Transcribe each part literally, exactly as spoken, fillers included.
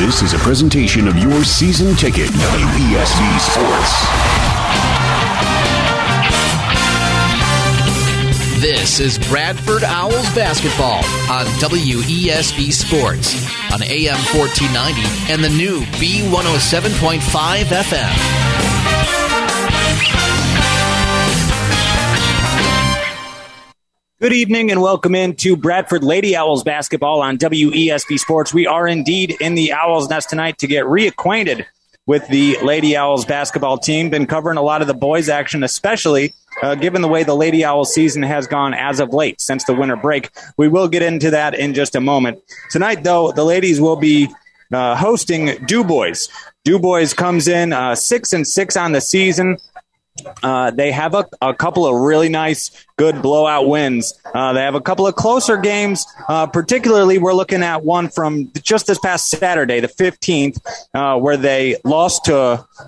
This is a presentation of your season ticket, W E S B Sports. This is Bradford Owls basketball on W E S B Sports on A M fourteen ninety and the new B one oh seven point five F M. Good evening and welcome into Bradford Lady Owls basketball on W E S B Sports. We are indeed in the Owls Nest tonight to get reacquainted with the Lady Owls basketball team. Been covering a lot of the boys action, especially uh, given the way the Lady Owls season has gone as of late since the winter break. We will get into that in just a moment. Tonight, though, the ladies will be uh, hosting DuBois. DuBois comes in uh, six and six on the season. Uh, they have a, a couple of really nice, good blowout wins. Uh, they have a couple of closer games. Uh, particularly, we're looking at one from just this past Saturday, the fifteenth, uh, where they lost to,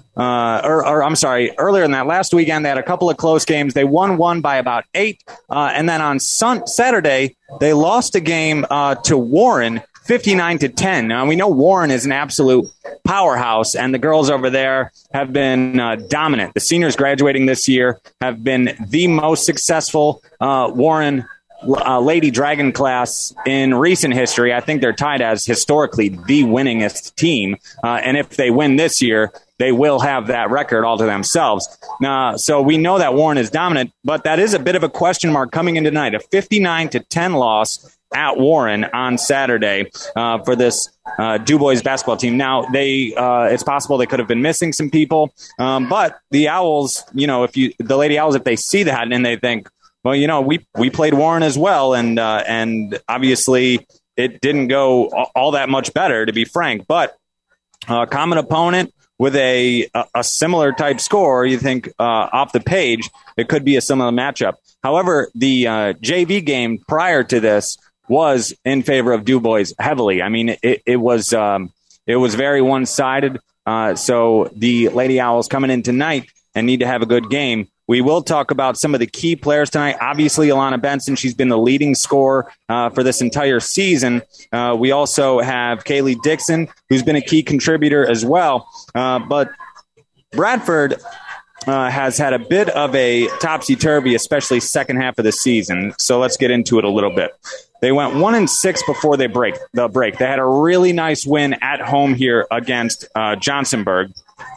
uh, or, or I'm sorry, earlier in that last weekend, they had a couple of close games. They won one by about eight. Uh, and then on sun- Saturday, they lost a game uh, to Warren, fifty-nine to ten. Now, we know Warren is an absolute powerhouse, and the girls over there have been uh, dominant. The seniors graduating this year have been the most successful uh, Warren uh, Lady Dragon class in recent history. I think they're tied as historically the winningest team, uh, and if they win this year, they will have that record all to themselves. Uh, so we know that Warren is dominant, but that is a bit of a question mark coming in tonight. A fifty-nine to ten loss at Warren on Saturday uh, for this uh, DuBois basketball team. Now, they uh, it's possible they could have been missing some people, um, but the Owls, you know, if you the Lady Owls, if they see that and they think, well, you know, we we played Warren as well, and uh, and obviously it didn't go all that much better, to be frank, but a uh, common opponent with a, a a similar type score, you think uh, off the page, it could be a similar matchup. However, the uh, J V game prior to this was in favor of DuBois heavily. I mean, it, it was um, it was very one-sided. Uh, so the Lady Owls coming in tonight and need to have a good game. We will talk about some of the key players tonight. Obviously, Alana Benson, she's been the leading scorer uh, for this entire season. Uh, we also have Kaylee Dixon, who's been a key contributor as well. Uh, but Bradford Uh, has had a bit of a topsy-turvy, especially second half of the season. So let's get into it a little bit. They went one and six before they break the break. They had a really nice win at home here against uh, Johnsonburg,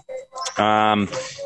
um,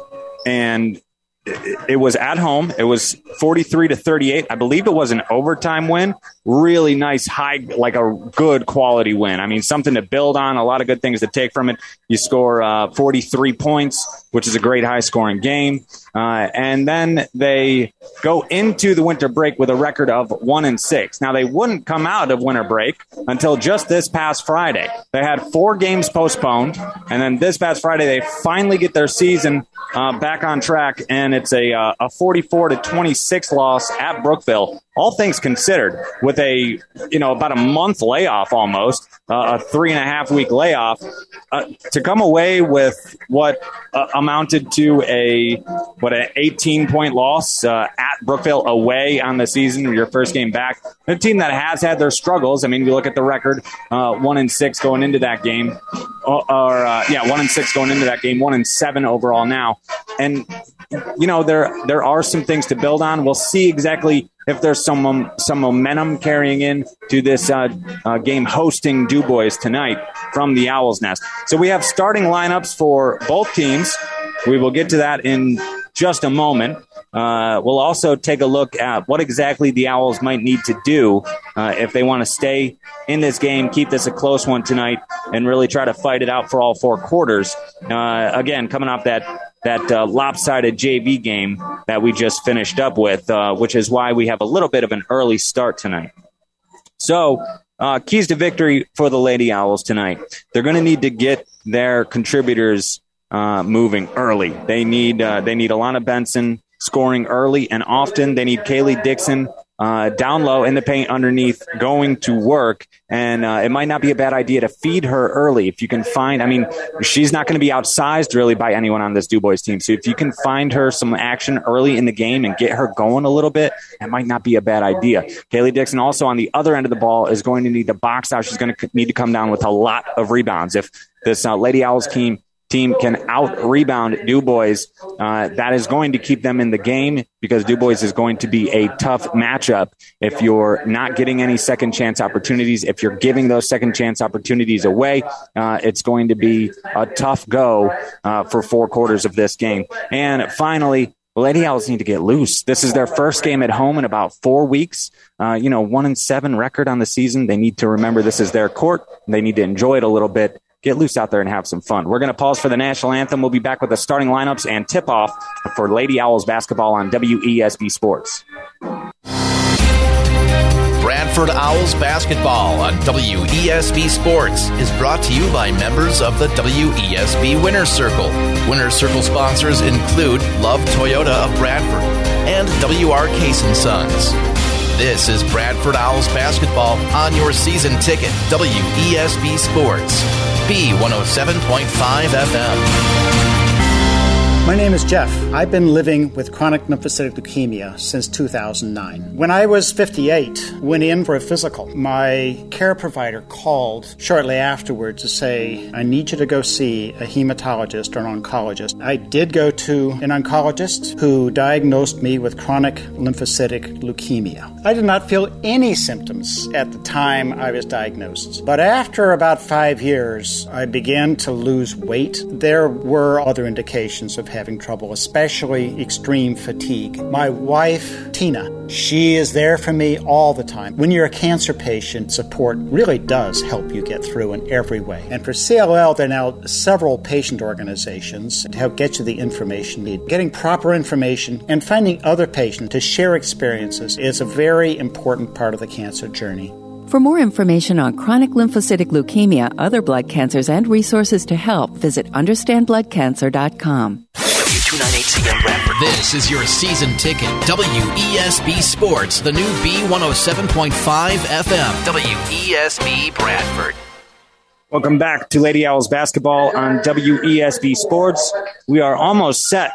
and it, it was at home. It was forty-three to thirty-eight. I believe it was an overtime win. Really nice, high, like a good quality win. I mean, something to build on. A lot of good things to take from it. You score uh, forty-three points, which is a great high-scoring game. Uh, and then they go into the winter break with a record of one and six. Now, they wouldn't come out of winter break until just this past Friday. They had four games postponed, and then this past Friday they finally get their season uh, back on track, and it's a uh, a forty-four to twenty-six loss at Brookville. All things considered, with a, you know, about a month layoff almost, uh, a three and a half week layoff, uh, to come away with what uh, amounted to a, what, an eighteen point loss uh, at Brookville away on the season, your first game back. A team that has had their struggles. I mean, you look at the record, uh, one and six going into that game, or, or uh, yeah, one and six going into that game, one and seven overall now. And, you know, there there are some things to build on. We'll see exactly if there's some um, some momentum carrying in to this uh, uh, game hosting DuBois tonight from the Owls Nest. So we have starting lineups for both teams. We will get to that in just a moment. Uh, we'll also take a look at what exactly the Owls might need to do uh, if they want to stay in this game, keep this a close one tonight, and really try to fight it out for all four quarters. Uh, again, coming off that that uh, lopsided J V game that we just finished up with, uh, which is why we have a little bit of an early start tonight. So, uh, keys to victory for the Lady Owls tonight. They're going to need to get their contributors uh, moving early. They need uh, they need Alana Benson scoring early and often. They need Kaylee Dixon uh, down low in the paint underneath going to work. And uh, it might not be a bad idea to feed her early if you can find, I mean, she's not going to be outsized really by anyone on this DuBois team. So if you can find her some action early in the game and get her going a little bit, that might not be a bad idea. Kaylee Dixon also on the other end of the ball is going to need to box out. She's going to need to come down with a lot of rebounds. If this uh, Lady Owls team team can out-rebound DuBois, uh, that is going to keep them in the game because DuBois is going to be a tough matchup if you're not getting any second-chance opportunities. If you're giving those second-chance opportunities away, uh, it's going to be a tough go uh, for four quarters of this game. And finally, Lady Owls need to get loose. This is their first game at home in about four weeks. Uh, you know, one and seven record on the season. They need to remember this is their court. They need to enjoy it a little bit. Get loose out there and have some fun. We're going to pause for the national anthem. We'll be back with the starting lineups and tip-off for Lady Owls basketball on W E S B Sports. Bradford Owls basketball on W E S B Sports is brought to you by members of the W E S B Winner's Circle. Winner's Circle sponsors include Love Toyota of Bradford and W R Case and Sons. This is Bradford Owls basketball on your season ticket, W E S B Sports, B one oh seven point five F M. My name is Jeff. I've been living with chronic lymphocytic leukemia since two thousand nine. When I was fifty-eight, went in for a physical. My care provider called shortly afterwards to say, I need you to go see a hematologist or an oncologist. I did go to an oncologist who diagnosed me with chronic lymphocytic leukemia. I did not feel any symptoms at the time I was diagnosed. But after about five years, I began to lose weight. There were other indications of having trouble, especially extreme fatigue. My wife, Tina, she is there for me all the time. When you're a cancer patient, support really does help you get through in every way. And for C L L, there are now several patient organizations to help get you the information you need. Getting proper information and finding other patients to share experiences is a very important part of the cancer journey. For more information on chronic lymphocytic leukemia, other blood cancers, and resources to help, visit understand blood cancer dot com. W two ninety-eight C M Bradford. This is your season ticket. W E S B Sports, the new B one oh seven point five F M. W E S B Bradford. Welcome back to Lady Owls basketball on W E S B Sports. We are almost set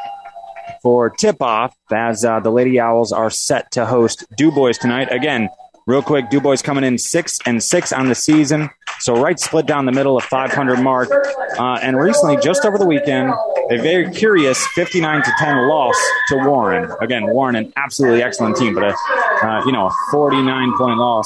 for tip-off as uh, the Lady Owls are set to host DuBois tonight. Again, real quick, DuBois coming in six and six on the season, so right split down the middle of five hundred mark. Uh, and recently, just over the weekend, a very curious fifty-nine to ten loss to Warren. Again, Warren, an absolutely excellent team, but a uh, you know a forty-nine point loss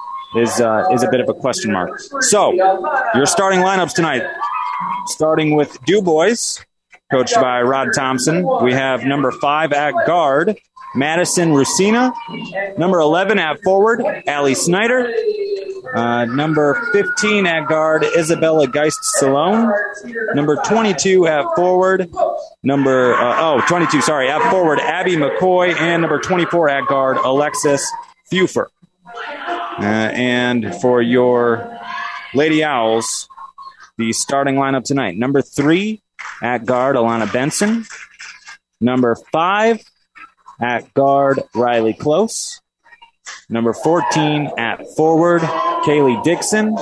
is uh, is a bit of a question mark. So, your starting lineups tonight, starting with DuBois, coached by Rod Thompson. We have number five at guard, Madison Rusina. Number eleven at forward, Allie Snyder. Uh, number fifteen at guard, Isabella Geist-Salone. Number twenty-two at forward, number, uh, oh, twenty-two, sorry, at forward, Abby McCoy. And number twenty-four at guard, Alexis Fufer. Uh, and for your Lady Owls, the starting lineup tonight, number three at guard, Alana Benson. Number five at guard, Riley Close. Number fourteen at forward, Kaylee Dixon.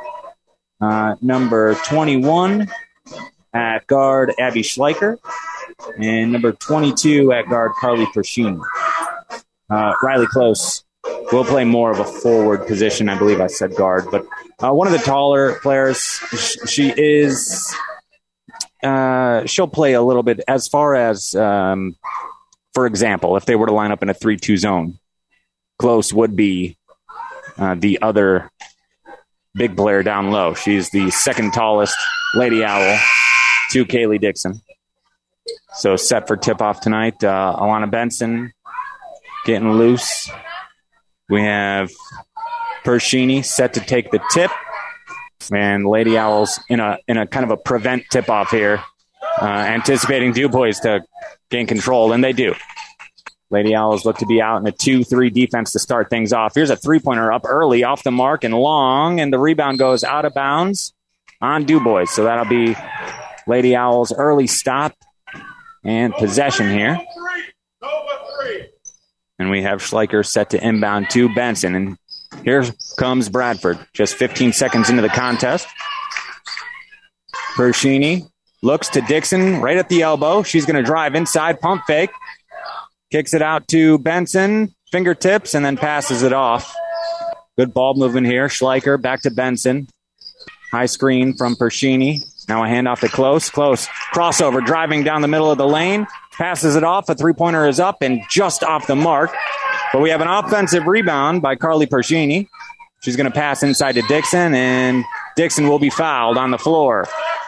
Uh, number twenty-one at guard, Abby Schleicher. And number twenty-two at guard, Carly Pershini. Uh, Riley Close will play more of a forward position. I believe I said guard. But uh, one of the taller players, she is... Uh, she'll play a little bit as far as... Um, For example, if they were to line up in a three two zone, Close would be uh, the other big player down low. She's the second tallest Lady Owl to Kaylee Dixon. So set for tip-off tonight, uh, Alana Benson getting loose. We have Pershini set to take the tip. And Lady Owls in a in a kind of a prevent tip-off here, uh, anticipating DuBois to gain control, and they do. Lady Owls look to be out in a two three defense to start things off. Here's a three-pointer up early, off the mark and long, and the rebound goes out of bounds on DuBois. So that'll be Lady Owls' early stop and possession here. And we have Schleicher set to inbound to Benson. And here comes Bradford, just fifteen seconds into the contest. Pershini looks to Dixon right at the elbow. She's going to drive inside, pump fake. Kicks it out to Benson, fingertips, and then passes it off. Good ball movement here. Schleicher back to Benson. High screen from Pershini. Now a handoff to Close. Close. Crossover, driving down the middle of the lane. Passes it off. A three-pointer is up and just off the mark. But we have an offensive rebound by Carly Pershini. She's going to pass inside to Dixon, and Dixon will be fouled on the floor.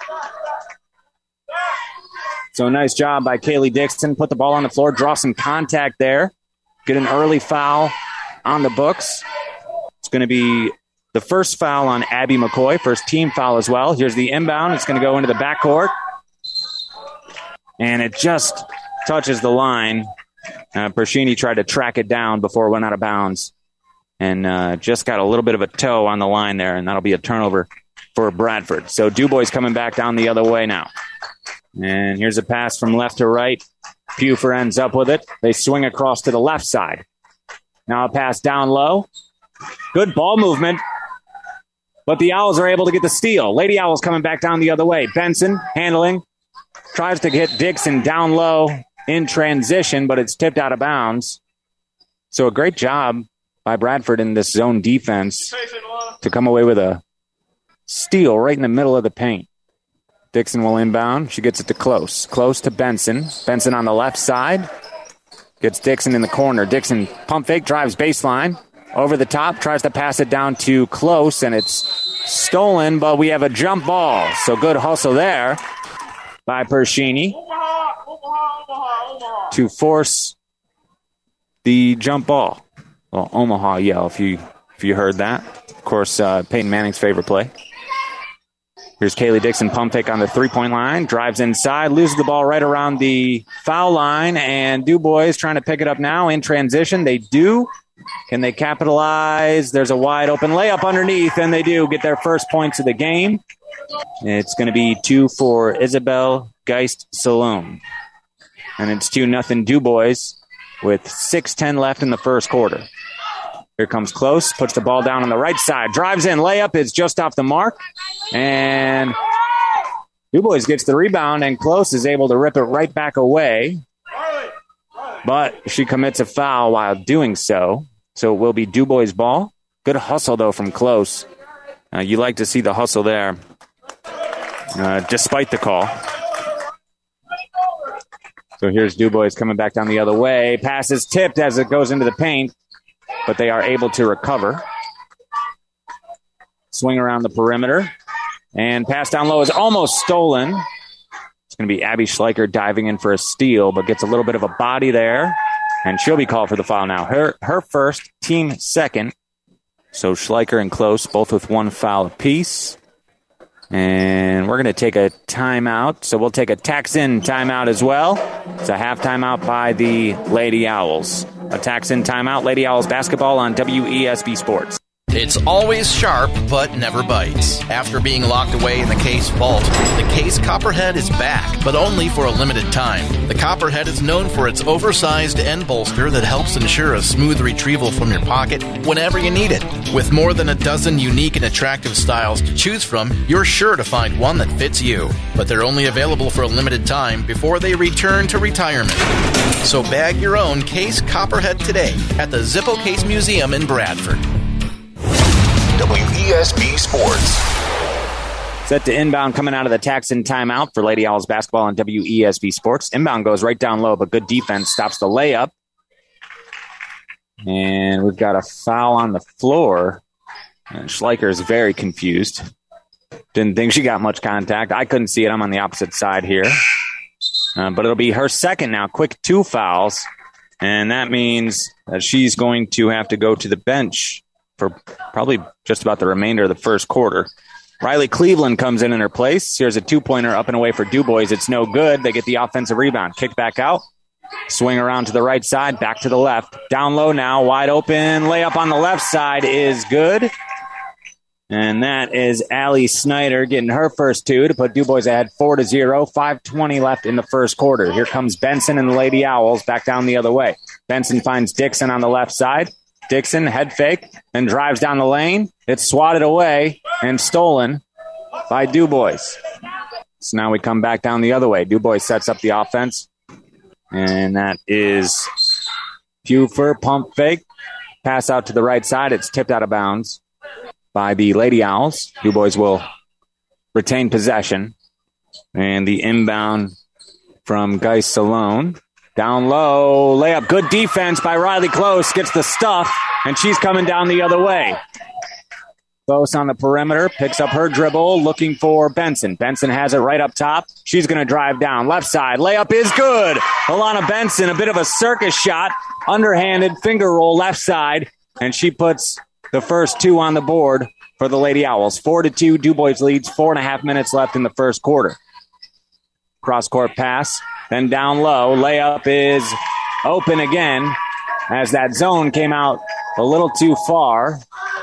So nice job by Kaylee Dixon. Put the ball on the floor, draw some contact there. Get an early foul on the books. It's going to be the first foul on Abby McCoy, first team foul as well. Here's the inbound. It's going to go into the backcourt. And it just touches the line. Uh, Pershini tried to track it down before it went out of bounds. And uh, just got a little bit of a toe on the line there, and that'll be a turnover for Bradford. So DuBois coming back down the other way now. And here's a pass from left to right. Buford ends up with it. They swing across to the left side. Now a pass down low. Good ball movement. But the Owls are able to get the steal. Lady Owls coming back down the other way. Benson handling. Tries to get Dixon down low in transition, but it's tipped out of bounds. So a great job by Bradford in this zone defense to come away with a steal right in the middle of the paint. Dixon will inbound. She gets it to Close. Close to Benson. Benson on the left side. Gets Dixon in the corner. Dixon pump fake, drives baseline. Over the top, tries to pass it down to Close, and it's stolen, but we have a jump ball. So good hustle there by Pershini to force the jump ball. Well, Omaha yell, if you if you heard that. Of course, uh, Peyton Manning's favorite play. Here's Kaylee Dixon, pump fake on the three-point line, drives inside, loses the ball right around the foul line, and DuBois trying to pick it up now in transition. They do. Can they capitalize? There's a wide open layup underneath, and they do get their first points of the game. It's going to be two for Isabel Geist-Salome. And it's two nothing DuBois with six ten left in the first quarter. Here comes Close, puts the ball down on the right side, drives in, layup is just off the mark, and DuBois gets the rebound, and Close is able to rip it right back away, but she commits a foul while doing so, so it will be DuBois' ball. Good hustle, though, from Close. Uh, you like to see the hustle there, uh, despite the call. So here's DuBois coming back down the other way, pass is tipped as it goes into the paint, but they are able to recover. Swing around the perimeter. And pass down low is almost stolen. It's going to be Abby Schleicher diving in for a steal, but gets a little bit of a body there. And she'll be called for the foul now. Her her first, team second. So Schleicher and Close, both with one foul apiece. And we're going to take a timeout. So we'll take a tax-in timeout as well. It's a half timeout by the Lady Owls. A tax-in timeout, Lady Owls basketball on W E S B Sports. It's always sharp, but never bites. After being locked away in the Case vault, the Case Copperhead is back, but only for a limited time. The Copperhead is known for its oversized end bolster that helps ensure a smooth retrieval from your pocket whenever you need it. With more than a dozen unique and attractive styles to choose from, you're sure to find one that fits you. But they're only available for a limited time before they return to retirement. So bag your own Case Copperhead today at the Zippo Case Museum in Bradford. W E S B Sports. Set to inbound coming out of the tax-in timeout for Lady Owls basketball on W E S B Sports. Inbound goes right down low, but good defense stops the layup. And we've got a foul on the floor. And Schleicher is very confused. Didn't think she got much contact. I couldn't see it. I'm on the opposite side here. Uh, but it'll be her second now. Quick two fouls. And that means that she's going to have to go to the bench for probably just about the remainder of the first quarter. Riley Cleveland comes in in her place. Here's a two-pointer up and away for DuBois. It's no good. They get the offensive rebound. Kick back out. Swing around to the right side, back to the left. Down low now, wide open. Layup on the left side is good. And that is Allie Snyder getting her first two to put DuBois ahead four to zero. five twenty left in the first quarter. Here comes Benson and the Lady Owls back down the other way. Benson finds Dixon on the left side. Dixon, head fake, and drives down the lane. It's swatted away and stolen by Dubois. So now we come back down the other way. Dubois sets up the offense. And that is Puffer, pump fake. Pass out to the right side. It's tipped out of bounds by the Lady Owls. Dubois will retain possession. And the inbound from Geis Salone. Down low, layup. Good defense by Riley Close. Gets the stuff, and she's coming down the other way. Close on the perimeter, picks up her dribble, looking for Benson. Benson has it right up top. She's going to drive down. Left side, layup is good. Alana Benson, a bit of a circus shot. Underhanded finger roll left side, and she puts the first two on the board for the Lady Owls. Four to two, Dubois leads. Four and a half minutes left in the first quarter. Cross-court pass, then down low. Layup is open again as that zone came out a little too far.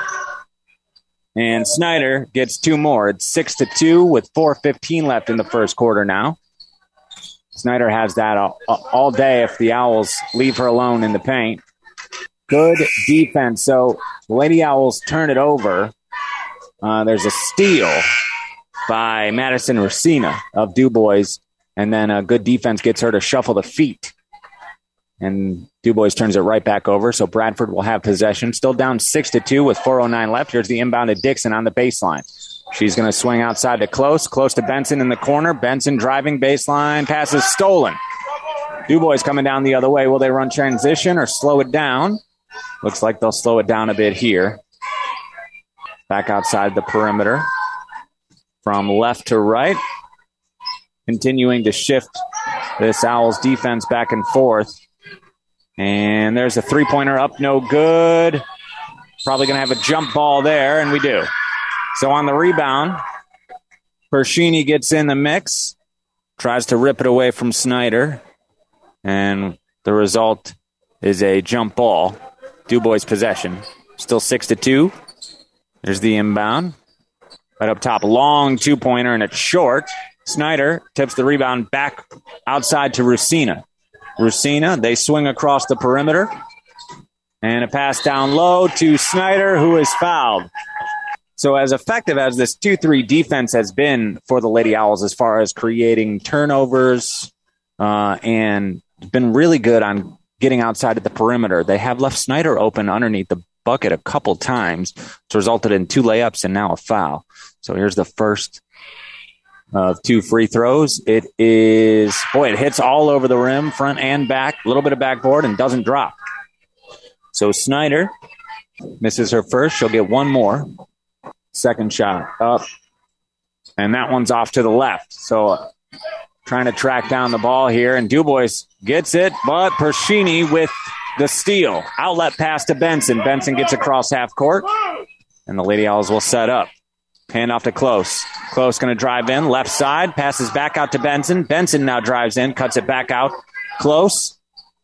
And Snyder gets two more. It's six to two with four fifteen left in the first quarter now. Snyder has that all, all day if the Owls leave her alone in the paint. Good defense. So the Lady Owls turn it over. Uh, there's a steal by Madison Racina of Dubois. And then a good defense gets her to shuffle the feet. And Dubois turns it right back over. So Bradford will have possession. Still down six to two with four oh nine left. Here's the inbound to Dixon on the baseline. She's going to swing outside to Close. Close to Benson in the corner. Benson driving baseline. Pass is stolen. Dubois coming down the other way. Will they run transition or slow it down? Looks like they'll slow it down a bit here. Back outside the perimeter. From left to right. Continuing to shift this Owls defense back and forth. And there's a three-pointer up, no good. Probably going to have a jump ball there, and we do. So on the rebound, Pershini gets in the mix, tries to rip it away from Snyder, and the result is a jump ball. Dubois possession. Still six to two. There's the inbound. Right up top, long two-pointer, and it's short. Snyder tips the rebound back outside to Rusina. Rusina, they swing across the perimeter. And a pass down low to Snyder, who is fouled. So as effective as this two three defense has been for the Lady Owls as far as creating turnovers uh, and been really good on getting outside of the perimeter, they have left Snyder open underneath the bucket a couple times. It's resulted in two layups and now a foul. So here's the first of two free throws. It is, boy, it hits all over the rim, front and back, a little bit of backboard, and doesn't drop. So Snyder misses her first. She'll get one more. Second shot up. And that one's off to the left. So uh, trying to track down the ball here, and Dubois gets it, but Pershini with the steal. Outlet pass to Benson. Benson gets across half court, and the Lady Owls will set up. Hand off to Close. Close going to drive in. Left side. Passes back out to Benson. Benson now drives in. Cuts it back out. Close.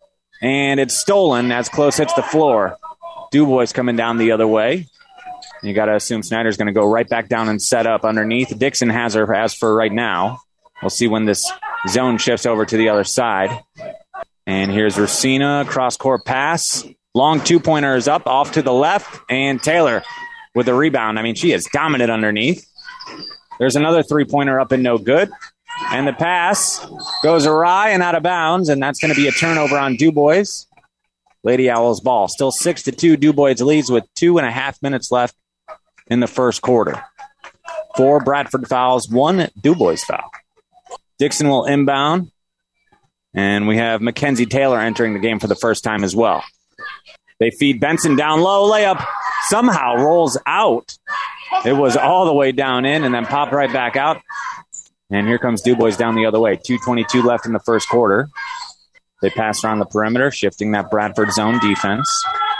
And it's stolen as Close hits the floor. Dubois coming down the other way. You got to assume Snyder's going to go right back down and set up underneath. Dixon has her as for right now. We'll see when this zone shifts over to the other side. And here's Racina. Cross-court pass. Long two-pointer is up. Off to the left. And Taylor with the rebound. I mean, she is dominant underneath. There's another three-pointer up and no good. And the pass goes awry and out of bounds, and that's going to be a turnover on Dubois. Lady Owls ball. Still six to two. Dubois leads with two and a half minutes left in the first quarter. Four Bradford fouls, one Dubois foul. Dixon will inbound, and we have Mackenzie Taylor entering the game for the first time as well. They feed Benson down low. Layup somehow rolls out. It was all the way down in and then popped right back out. And here comes Dubois down the other way. two twenty-two left in the first quarter. They pass around the perimeter, shifting that Bradford zone defense.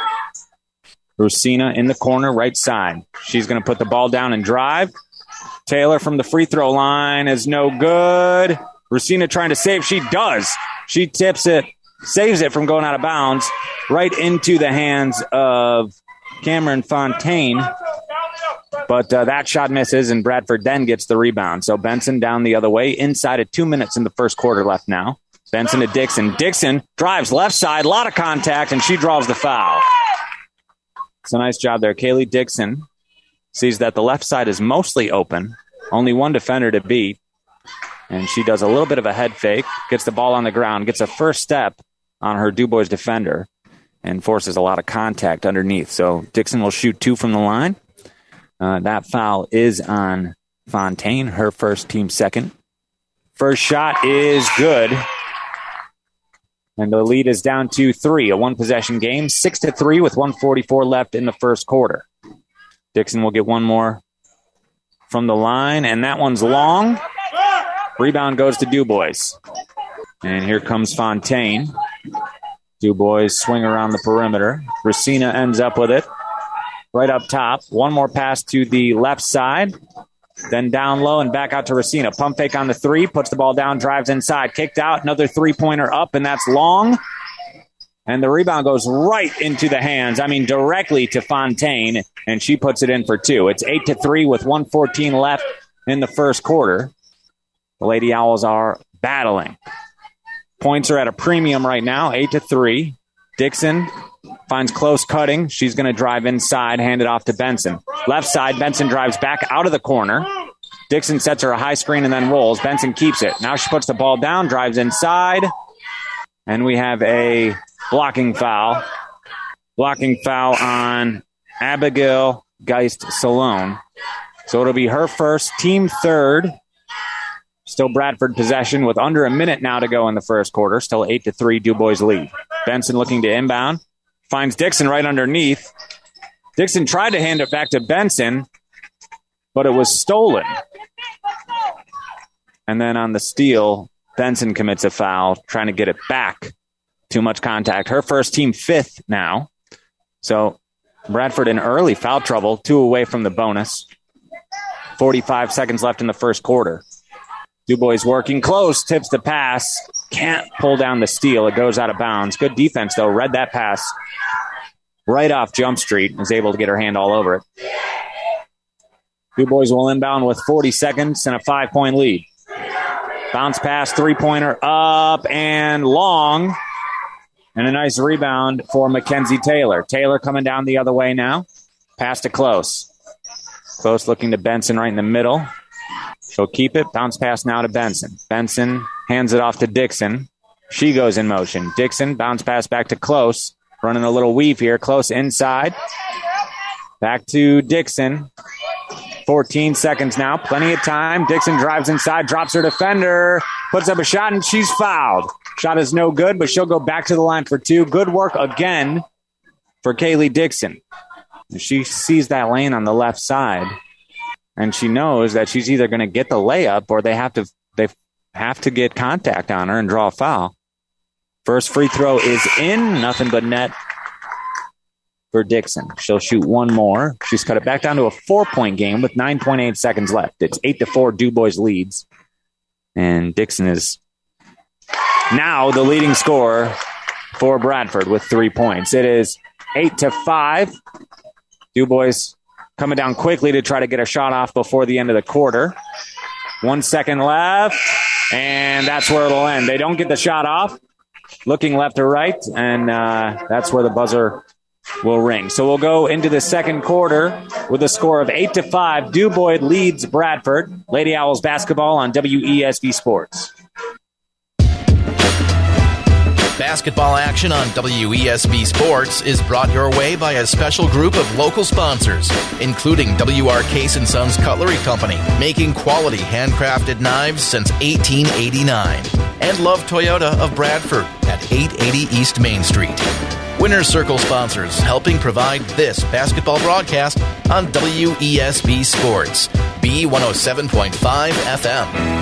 Rusina in the corner, right side. She's going to put the ball down and drive. Taylor from the free throw line is no good. Rusina trying to save. She does. She tips it, saves it from going out of bounds, right into the hands of Cameron Fontaine. But uh, that shot misses, and Bradford then gets the rebound. So Benson down the other way, inside of two minutes in the first quarter left now. Benson to Dixon. Dixon drives left side, a lot of contact, and she draws the foul. It's a nice job there. Kaylee Dixon sees that the left side is mostly open, only one defender to beat, and she does a little bit of a head fake, gets the ball on the ground, gets a first step on her DuBois defender, and forces a lot of contact underneath. So Dixon will shoot two from the line. Uh, that foul is on Fontaine, her first, team second. First shot is good. And the lead is down to three, a one-possession game, six to three with one forty-four left in the first quarter. Dixon will get one more from the line, and that one's long. Rebound goes to DuBois. And here comes Fontaine. DuBois swing around the perimeter. Racina ends up with it right up top. One more pass to the left side. Then down low and back out to Racina. Pump fake on the three, puts the ball down, drives inside. Kicked out, another three-pointer up, and that's long. And the rebound goes right into the hands, I mean directly to Fontaine, and she puts it in for two. It's eight to three with one fourteen left in the first quarter. The Lady Owls are battling. Points are at a premium right now, eight to three. Dixon finds close cutting. She's going to drive inside, hand it off to Benson. Left side, Benson drives back out of the corner. Dixon sets her a high screen and then rolls. Benson keeps it. Now she puts the ball down, drives inside. And we have a blocking foul. Blocking foul on Abigail Geist-Salone. So it'll be her first, team third. Still Bradford possession with under a minute now to go in the first quarter. Still eight to three, DuBois lead. Benson looking to inbound. Finds Dixon right underneath. Dixon tried to hand it back to Benson, but it was stolen. And then on the steal, Benson commits a foul, trying to get it back. Too much contact. Her first, team fifth now. So Bradford in early foul trouble, two away from the bonus. forty-five seconds left in the first quarter. DuBois working close, tips the pass. Can't pull down the steal. It goes out of bounds. Good defense, though. Read that pass right off Jump Street. Was able to get her hand all over it. DuBois will inbound with forty seconds and a five-point lead. Bounce pass, three-pointer up and long. And a nice rebound for Mackenzie Taylor. Taylor coming down the other way now. Pass to Close. Close looking to Benson right in the middle. She'll keep it. Bounce pass now to Benson. Benson hands it off to Dixon. She goes in motion. Dixon, bounce pass back to Close. Running a little weave here. Close inside. Back to Dixon. fourteen seconds now. Plenty of time. Dixon drives inside, drops her defender, puts up a shot, and she's fouled. Shot is no good, but she'll go back to the line for two. Good work again for Kaylee Dixon. She sees that lane on the left side. And she knows that she's either going to get the layup or they have to they have to get contact on her and draw a foul. First free throw is in. Nothing but net for Dixon. She'll shoot one more. She's cut it back down to a four-point game with nine point eight seconds left. It's eight to four. DuBois leads. And Dixon is now the leading scorer for Bradford with three points. It is eight to five. DuBois coming down quickly to try to get a shot off before the end of the quarter. One second left, and that's where it'll end. They don't get the shot off, looking left or right, and uh, that's where the buzzer will ring. So we'll go into the second quarter with a score of eight to five. DuBois leads Bradford. Lady Owls basketball on W E S B Sports. Basketball action on W E S B Sports is brought your way by a special group of local sponsors, including W R Case and Sons Cutlery Company, making quality handcrafted knives since eighteen eighty-nine, and Love Toyota of Bradford at eight eighty East Main Street. Winner's Circle sponsors, helping provide this basketball broadcast on W E S B Sports, B one oh seven point five F M.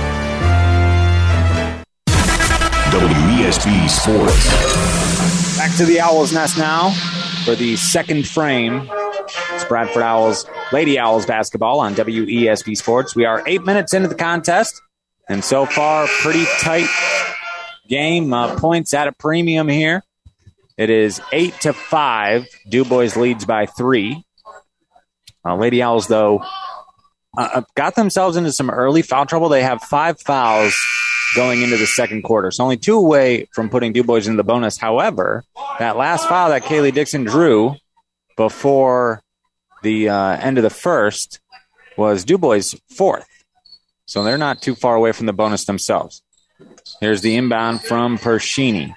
W E S B Sports. Back to the Owl's Nest now for the second frame. It's Bradford Owls, Lady Owls basketball on W E S B Sports. We are eight minutes into the contest, and so far, pretty tight game. Uh, points at a premium here. It is eight to five. DuBois leads by three. Uh, Lady Owls, though, uh, got themselves into some early foul trouble. They have five fouls going into the second quarter. So only two away from putting DuBois into the bonus. However, that last foul that Kaylee Dixon drew before the uh, end of the first was DuBois' fourth. So they're not too far away from the bonus themselves. Here's the inbound from Pershini.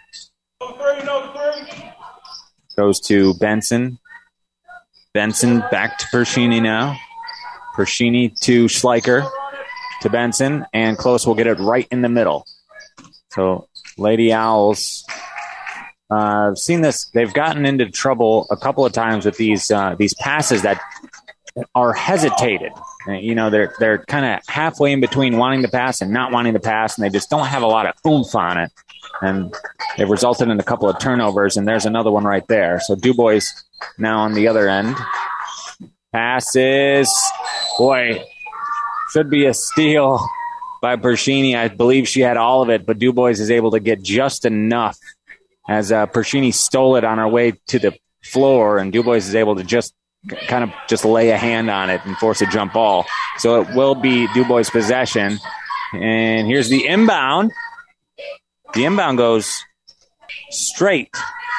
Goes to Benson. Benson back to Pershini now. Pershini to Schleicher. To Benson. And Close will get it right in the middle. So Lady Owls, uh, I've seen this. They've gotten into trouble a couple of times with these uh, these passes that are hesitated. You know, they're they're kind of halfway in between wanting to pass and not wanting to pass, and they just don't have a lot of oomph on it. And they've resulted in a couple of turnovers, and there's another one right there. So DuBois now on the other end. Passes. Boy, should be a steal by Pershini. I believe she had all of it, but DuBois is able to get just enough as uh, Pershini stole it on her way to the floor, and DuBois is able to just kind of just lay a hand on it and force a jump ball. So it will be DuBois' possession. And here's the inbound. The inbound goes straight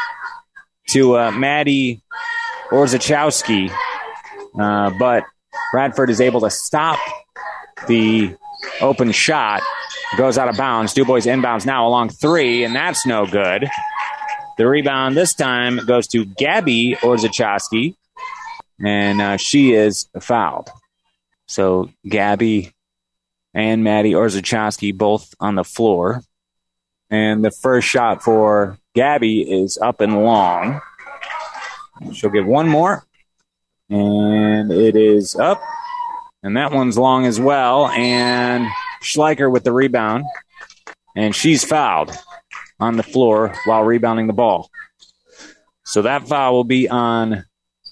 to uh, Maddie Orzechowski, uh, but Bradford is able to stop the open shot. Goes out of bounds. DuBois inbounds now along three, and that's no good. The rebound this time goes to Gabby Orzechowski, and uh, she is fouled. So Gabby and Maddie Orzechowski both on the floor. And the first shot for Gabby is up and long. She'll get one more. And it is up. And that one's long as well. And Schleicher with the rebound. And she's fouled on the floor while rebounding the ball. So that foul will be on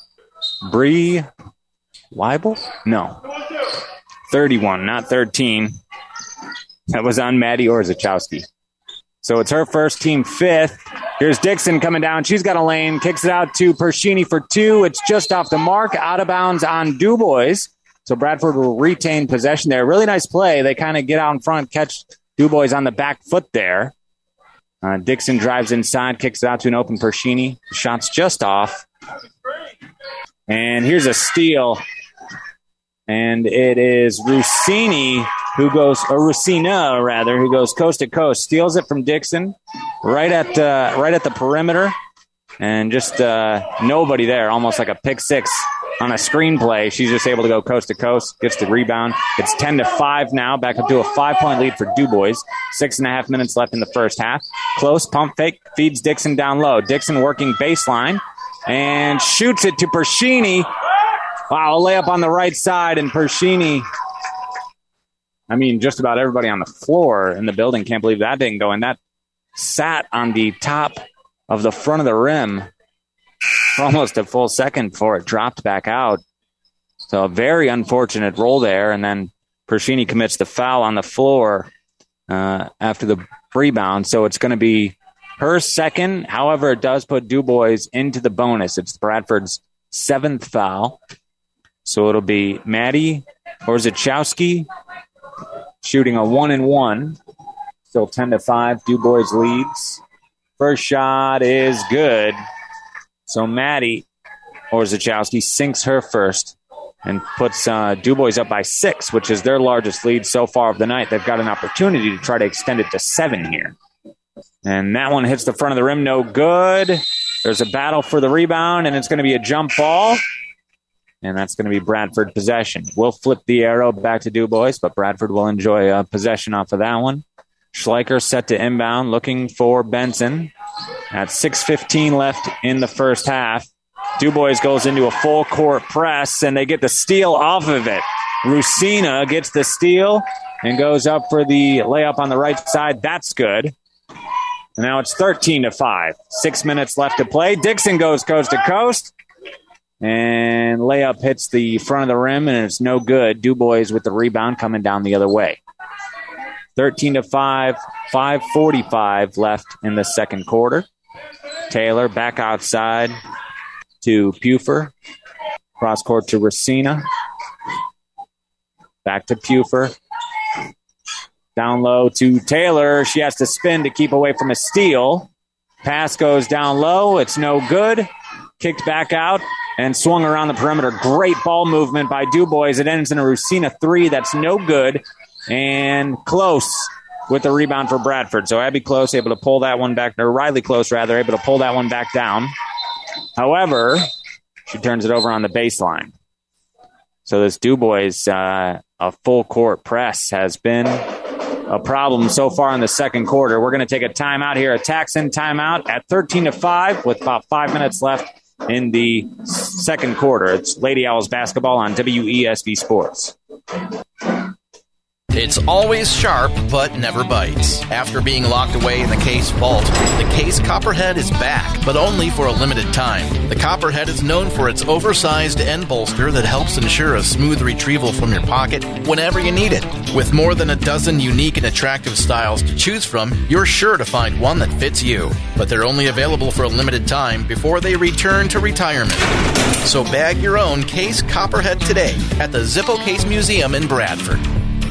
Bree Weibel? No. thirty-one, not thirteen. That was on Maddie Orzechowski. So it's her first, team fifth. Here's Dixon coming down. She's got a lane. Kicks it out to Pershini for two. It's just off the mark. Out of bounds on DuBois. So Bradford will retain possession there. Really nice play. They kind of get out in front, catch DuBois on the back foot there. Uh, Dixon drives inside, kicks it out to an open Pershini. The shot's just off. And here's a steal. And it is Rossini who goes, or Rossina rather, who goes coast to coast, steals it from Dixon right at uh, right at the perimeter, and just uh, nobody there, almost like a pick six on a screenplay. She's just able to go coast to coast, gets the rebound. It's ten to five now, back up to a five-point lead for DuBois. Six and a half minutes left in the first half. Close pump fake, feeds Dixon down low. Dixon working baseline and shoots it to Pershini. Wow, a layup on the right side, and Pershini, I mean, just about everybody on the floor in the building can't believe that didn't go in. That sat on the top of the front of the rim for almost a full second before it dropped back out. So a very unfortunate roll there, and then Pershini commits the foul on the floor uh, after the rebound. So it's going to be her second. However, it does put DuBois into the bonus. It's Bradford's seventh foul. So it'll be Maddie Orzechowski shooting a one and one. Still ten to five. DuBois leads. First shot is good. So Maddie Orzechowski sinks her first and puts uh, DuBois up by six, which is their largest lead so far of the night. They've got an opportunity to try to extend it to seven here. And that one hits the front of the rim. No good. There's a battle for the rebound, and it's going to be a jump ball. And that's going to be Bradford possession. We'll flip the arrow back to DuBois, but Bradford will enjoy uh, possession off of that one. Schleicher set to inbound, looking for Benson. At six fifteen left in the first half. DuBois goes into a full court press, and they get the steal off of it. Rossina gets the steal and goes up for the layup on the right side. That's good. And now it's thirteen to five. Six minutes left to play. Dixon goes coast to coast. And layup hits the front of the rim, and it's no good. DuBois with the rebound coming down the other way. thirteen to five, five forty-five left in the second quarter. Taylor back outside to Puffer. Cross court to Rossina. Back to Puffer. Down low to Taylor. She has to spin to keep away from a steal. Pass goes down low. It's no good. Kicked back out and swung around the perimeter. Great ball movement by DuBois. It ends in a Rusina three. That's no good. And Close with the rebound for Bradford. So Abby Close able to pull that one back, or Riley Close rather, able to pull that one back down. However, she turns it over on the baseline. So this DuBois, uh, a full court press has been a problem so far in the second quarter. We're going to take a timeout here, a Taxon timeout at thirteen to five with about five minutes left in the second quarter. It's Lady Owls basketball on W E S B Sports. It's always sharp, but never bites. After being locked away in the Case vault, the Case Copperhead is back, but only for a limited time. The Copperhead is known for its oversized end bolster that helps ensure a smooth retrieval from your pocket whenever you need it. With more than a dozen unique and attractive styles to choose from, you're sure to find one that fits you. But they're only available for a limited time before they return to retirement. So bag your own Case Copperhead today at the Zippo Case Museum in Bradford.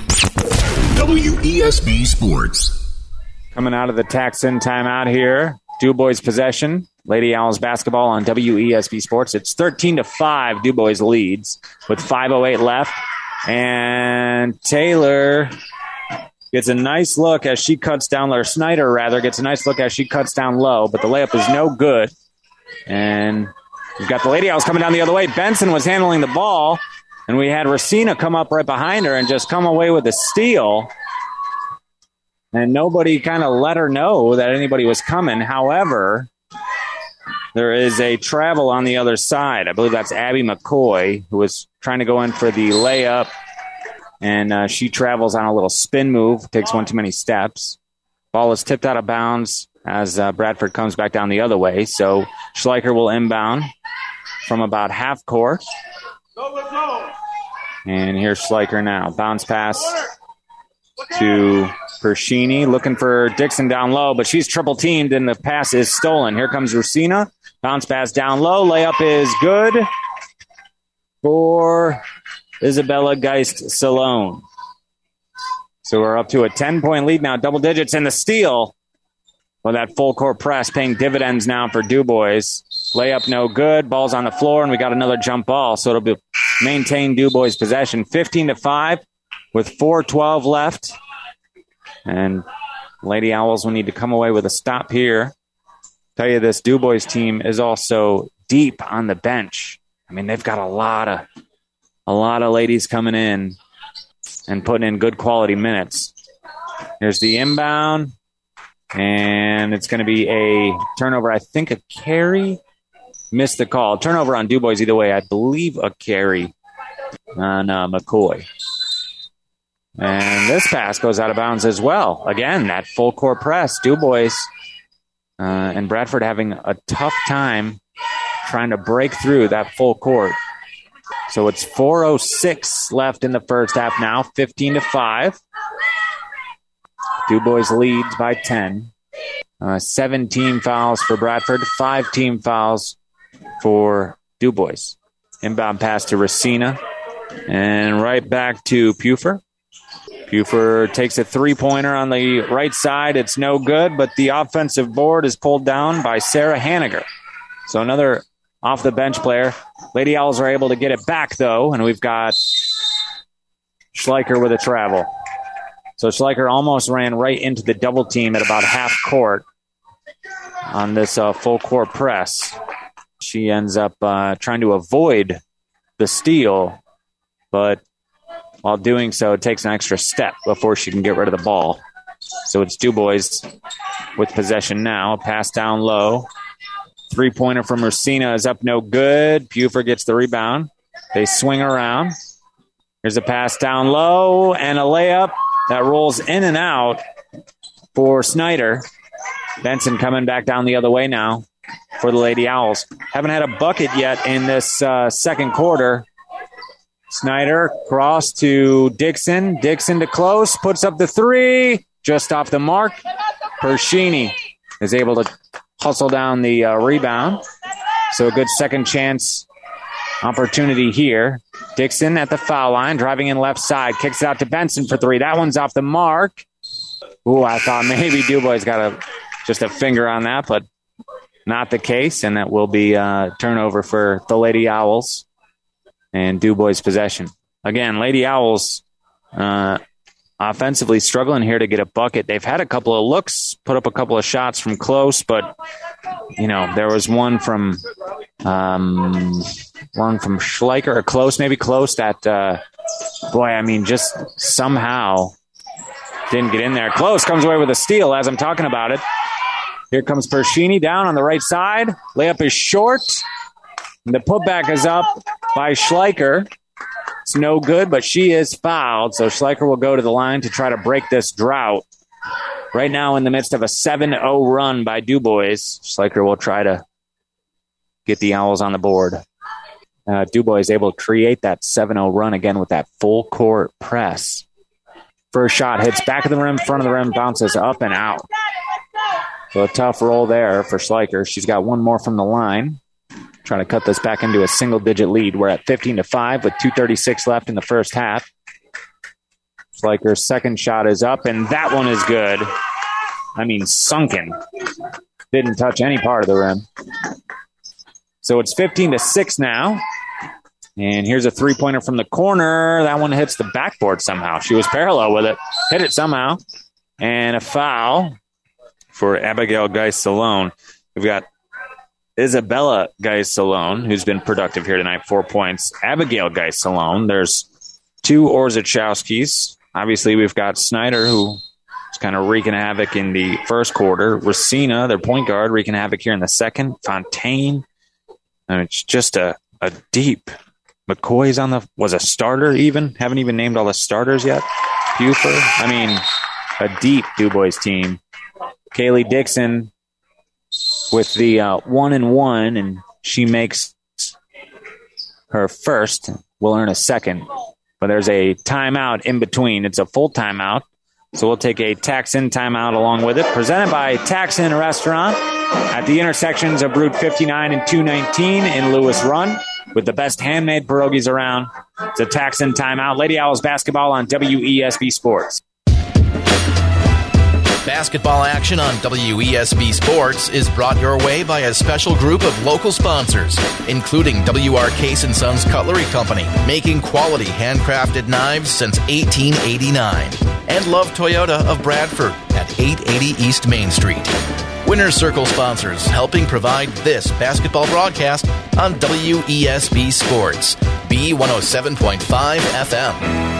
W E S B Sports. Coming out of the Taxon timeout here. DuBois possession. Lady Owls basketball on W E S B Sports. It's thirteen to five. DuBois leads with five oh eight left. And Taylor gets a nice look as she cuts down, or Snyder rather, gets a nice look as she cuts down low, but the layup is no good. And we've got the Lady Owls coming down the other way. Benson was handling the ball. And we had Racina come up right behind her and just come away with a steal. And nobody kind of let her know that anybody was coming. However, there is a travel on the other side. I believe that's Abby McCoy, who was trying to go in for the layup. And uh, she travels on a little spin move, takes one too many steps. Ball is tipped out of bounds as uh, Bradford comes back down the other way. So Schleicher will inbound from about half court. And here's Schleicher now. Bounce pass to Pershini, looking for Dixon down low, but she's triple teamed and the pass is stolen. Here comes Rusina. Bounce pass down low. Layup is good for Isabella Geist-Salone. So we're up to a ten-point lead now, double digits, and the steal. Well, that full court press paying dividends now for DuBois. Layup no good. Ball's on the floor, and we got another jump ball, so it'll be maintain DuBois possession. fifteen to five with four twelve left. And Lady Owls will need to come away with a stop here. Tell you this DuBois team is also deep on the bench. I mean, they've got a lot of a lot of ladies coming in and putting in good quality minutes. Here's the inbound, and it's going to be a turnover. I think a carry. Missed the call. Turnover on DuBois either way. I believe a carry on uh, McCoy. And this pass goes out of bounds as well. Again, that full court press. DuBois uh, and Bradford having a tough time trying to break through that full court. So it's four oh six left in the first half now, fifteen to five. DuBois leads by ten. Uh, seventeen fouls for Bradford, five team fouls for DuBois. Inbound pass to Racina. And right back to Puffer. Puffer takes a three-pointer on the right side. It's no good, but the offensive board is pulled down by Sarah Hanniger. So another off-the-bench player. Lady Owls are able to get it back, though, and we've got Schleicher with a travel. So Schleicher almost ran right into the double team at about half court on this uh, full court press. She ends up uh, trying to avoid the steal, but while doing so, it takes an extra step before she can get rid of the ball. So it's DuBois with possession now. Pass down low. Three-pointer from Racina is up no good. Puffer gets the rebound. They swing around. Here's a pass down low and a layup that rolls in and out for Snyder. Benson coming back down the other way now for the Lady Owls. Haven't had a bucket yet in this uh, second quarter. Snyder cross to Dixon. Dixon to Close. Puts up the three. Just off the mark. Pershini is able to hustle down the uh, rebound. So a good second chance opportunity here. Dixon at the foul line. Driving in left side. Kicks it out to Benson for three. That one's off the mark. Ooh, I thought maybe DuBois got a just a finger on that, but not the case, and that will be a turnover for the Lady Owls and DuBois possession. Again, Lady Owls uh, offensively struggling here to get a bucket. They've had a couple of looks, put up a couple of shots from close, but, you know, there was one from um, one from Schleicher, or close, maybe close, that, uh, boy, I mean, just somehow didn't get in there. Close comes away with a steal as I'm talking about it. Here comes Pershini down on the right side. Layup is short. And the putback is up by Schleicher. It's no good, but she is fouled. So Schleicher will go to the line to try to break this drought. Right now in the midst of a seven oh run by DuBois, Schleicher will try to get the Owls on the board. Uh, DuBois is able to create that seven oh run again with that full court press. First shot hits back of the rim, front of the rim, bounces up and out. So a tough roll there for Schleicher. She's got one more from the line. Trying to cut this back into a single-digit lead. We're at fifteen to five with two thirty-six left in the first half. Schleicher's second shot is up, and that one is good. I mean, sunken. Didn't touch any part of the rim. So it's fifteen to six now. And here's a three-pointer from the corner. That one hits the backboard somehow. She was parallel with it. Hit it somehow. And a foul for Abigail Geis-Salone. We've got Isabella Geis-Salone, who's been productive here tonight, four points. Abigail Geis-Salone. There's two Orzechowskis. Obviously, we've got Snyder, who is kind of wreaking havoc in the first quarter. Racina, their point guard, wreaking havoc here in the second. Fontaine. I mean, it's just a, a deep. McCoy's on the was a starter even. Haven't even named all the starters yet. Buford. I mean, a deep DuBois team. Kaylee Dixon with the uh, one and one, and she makes her first. Will earn a second, but there's a timeout in between. It's a full timeout, so we'll take a Taxon timeout along with it. Presented by Taxon Restaurant at the intersections of Route fifty-nine and two nineteen in Lewis Run, with the best handmade pierogies around. It's a Taxon timeout. Lady Owls basketball on W E S B Sports. Basketball action on W E S B Sports is brought your way by a special group of local sponsors, including W R Case and Sons Cutlery Company, making quality handcrafted knives since eighteen eighty-nine, and Love Toyota of Bradford at eight eighty East Main Street. Winner's Circle sponsors, helping provide this basketball broadcast on W E S B Sports, B one oh seven point five F M.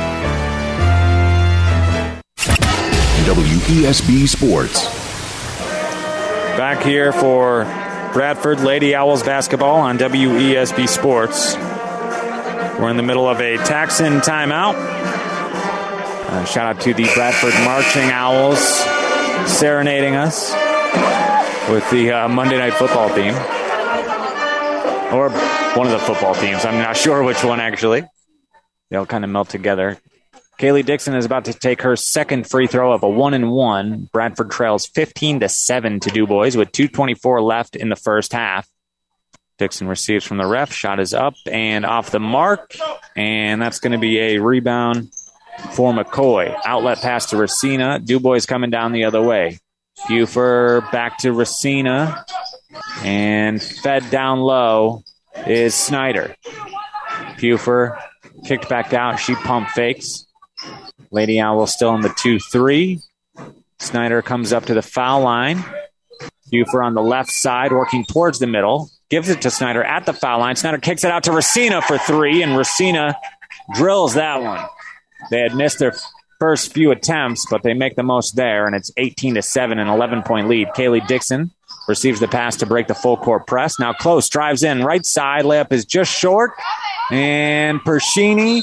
W E S B Sports. Back here for Bradford Lady Owls basketball on W E S B Sports. We're in the middle of a Taxon timeout. Uh, shout out to the Bradford Marching Owls serenading us with the uh, Monday Night Football theme. Or one of the football teams. I'm not sure which one, actually. They all kind of melt together. Kaylee Dixon is about to take her second free throw of a one and one. Bradford trails fifteen to seven to DuBois with two twenty-four left in the first half. Dixon receives from the ref. Shot is up and off the mark. And that's going to be a rebound for McCoy. Outlet pass to Racina. DuBois coming down the other way. Buford back to Racina. And fed down low is Snyder. Buford kicked back out. She pump fakes. Lady Owl still in the two three. Snyder comes up to the foul line. Buford on the left side, working towards the middle. Gives it to Snyder at the foul line. Snyder kicks it out to Racina for three, and Racina drills that one. They had missed their first few attempts, but they make the most there, and it's eighteen to seven, an eleven-point lead. Kaylee Dixon receives the pass to break the full court press. Now Close drives in, right side. Layup is just short, and Pershini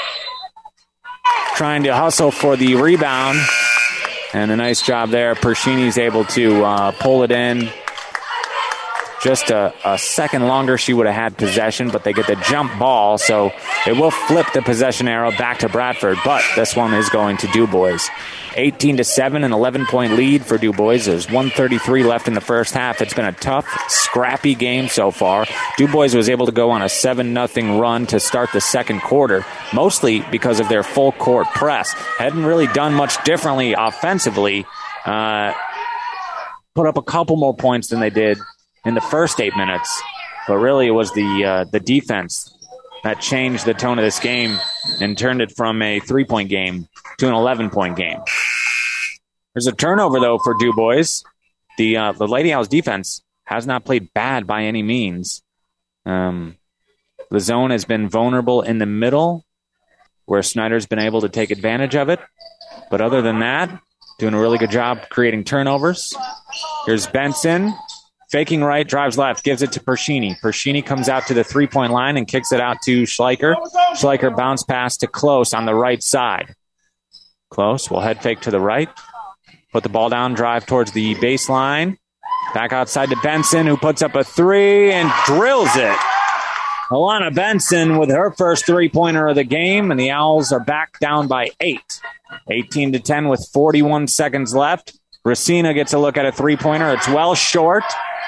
trying to hustle for the rebound, and a nice job there. Pershini's able to uh, pull it in just a, a second longer, she would have had possession, but they get the jump ball, so it will flip the possession arrow back to Bradford, but this one is going to DuBois. eighteen to seven, an eleven-point lead for DuBois. There's one thirty-three left in the first half. It's been a tough, scrappy game so far. DuBois was able to go on a seven nothing run to start the second quarter, mostly because of their full-court press. Hadn't really done much differently offensively. Uh, put up a couple more points than they did in the first eight minutes, but really it was the uh, the defense that changed the tone of this game and turned it from a three-point game to an eleven-point game. There's a turnover, though, for DuBois. The uh, the Lady Owls defense has not played bad by any means. Um, the zone has been vulnerable in the middle, where Snyder's been able to take advantage of it. But other than that, doing a really good job creating turnovers. Here's Benson. Faking right, drives left, gives it to Pershini. Pershini comes out to the three-point line and kicks it out to Schleicher. Schleicher bounce pass to Close on the right side. Close will head fake to the right. Put the ball down, drive towards the baseline. Back outside to Benson, who puts up a three and drills it. Alana Benson with her first three-pointer of the game, and the Owls are back down by eight. eighteen to ten with forty-one seconds left. Racina gets a look at a three-pointer. It's well short.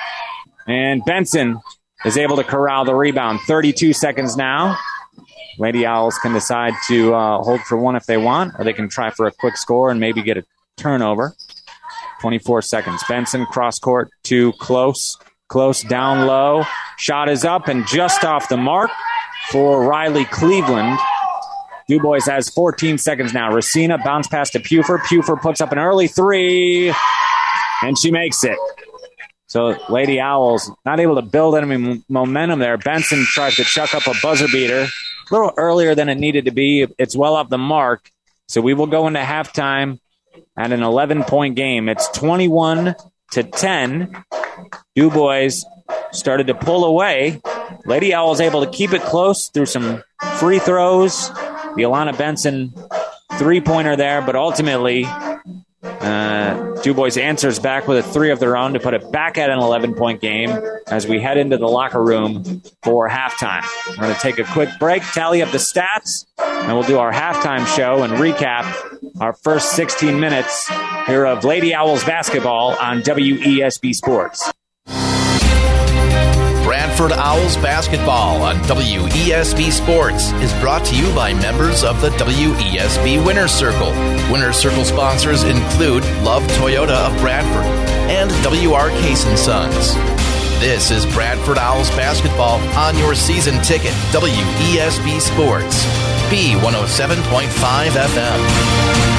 And Benson is able to corral the rebound. thirty-two seconds now. Lady Owls can decide to uh, hold for one if they want, or they can try for a quick score and maybe get a turnover. twenty-four seconds. Benson cross court to Close. Close down low. Shot is up and just off the mark for Riley Cleveland. DuBois has fourteen seconds now. Racina bounce pass to Puffer. Puffer puts up an early three, and she makes it. So Lady Owls not able to build any momentum there. Benson tries to chuck up a buzzer beater a little earlier than it needed to be. It's well off the mark. So we will go into halftime at an eleven-point game. It's twenty-one to ten. DuBois started to pull away. Lady Owls able to keep it close through some free throws. The Alana Benson three-pointer there, but ultimately Uh, DuBois answers back with a three of their own to put it back at an eleven-point game as we head into the locker room for halftime. We're going to take a quick break, tally up the stats, and we'll do our halftime show and recap our first sixteen minutes here of Lady Owls basketball on W E S B Sports. Bradford Owls basketball on W E S B Sports is brought to you by members of the W E S B Winner's Circle. Winner's Circle sponsors include Love Toyota of Bradford and W R Case and Sons. This is Bradford Owls basketball on your season ticket, W E S B Sports, B one oh seven point five F M.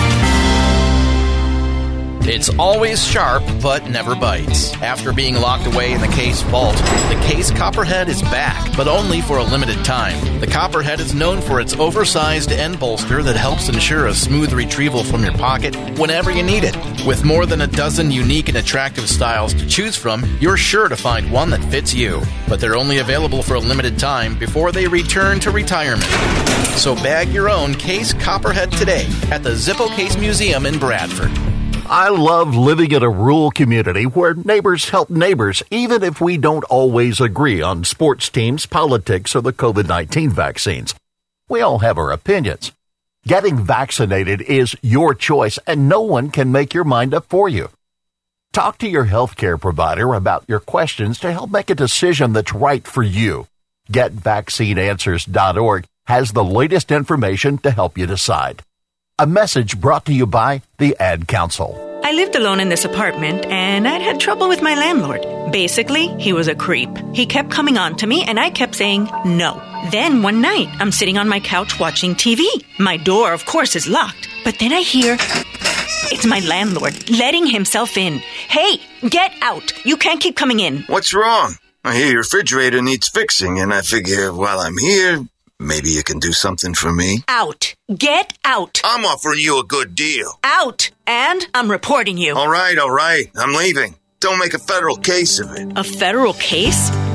It's always sharp, but never bites. After being locked away in the Case vault, the Case Copperhead is back, but only for a limited time. The Copperhead is known for its oversized end bolster that helps ensure a smooth retrieval from your pocket whenever you need it. With more than a dozen unique and attractive styles to choose from, you're sure to find one that fits you. But they're only available for a limited time before they return to retirement. So bag your own Case Copperhead today at the Zippo Case Museum in Bradford. I love living in a rural community where neighbors help neighbors, even if we don't always agree on sports teams, politics, or the covid nineteen vaccines. We all have our opinions. Getting vaccinated is your choice, and no one can make your mind up for you. Talk to your healthcare provider about your questions to help make a decision that's right for you. Get Vaccine Answers dot org has the latest information to help you decide. A message brought to you by the Ad Council. I lived alone in this apartment, and I'd had trouble with my landlord. Basically, he was a creep. He kept coming on to me, and I kept saying no. Then one night, I'm sitting on my couch watching T V. My door, of course, is locked. But then I hear it's my landlord letting himself in. Hey, get out. You can't keep coming in. What's wrong? I hear your refrigerator needs fixing, and I figure while I'm here, maybe you can do something for me. Out. Get out. I'm offering you a good deal. Out. And I'm reporting you. All right, all right. I'm leaving. Don't make a federal case of it. A federal case?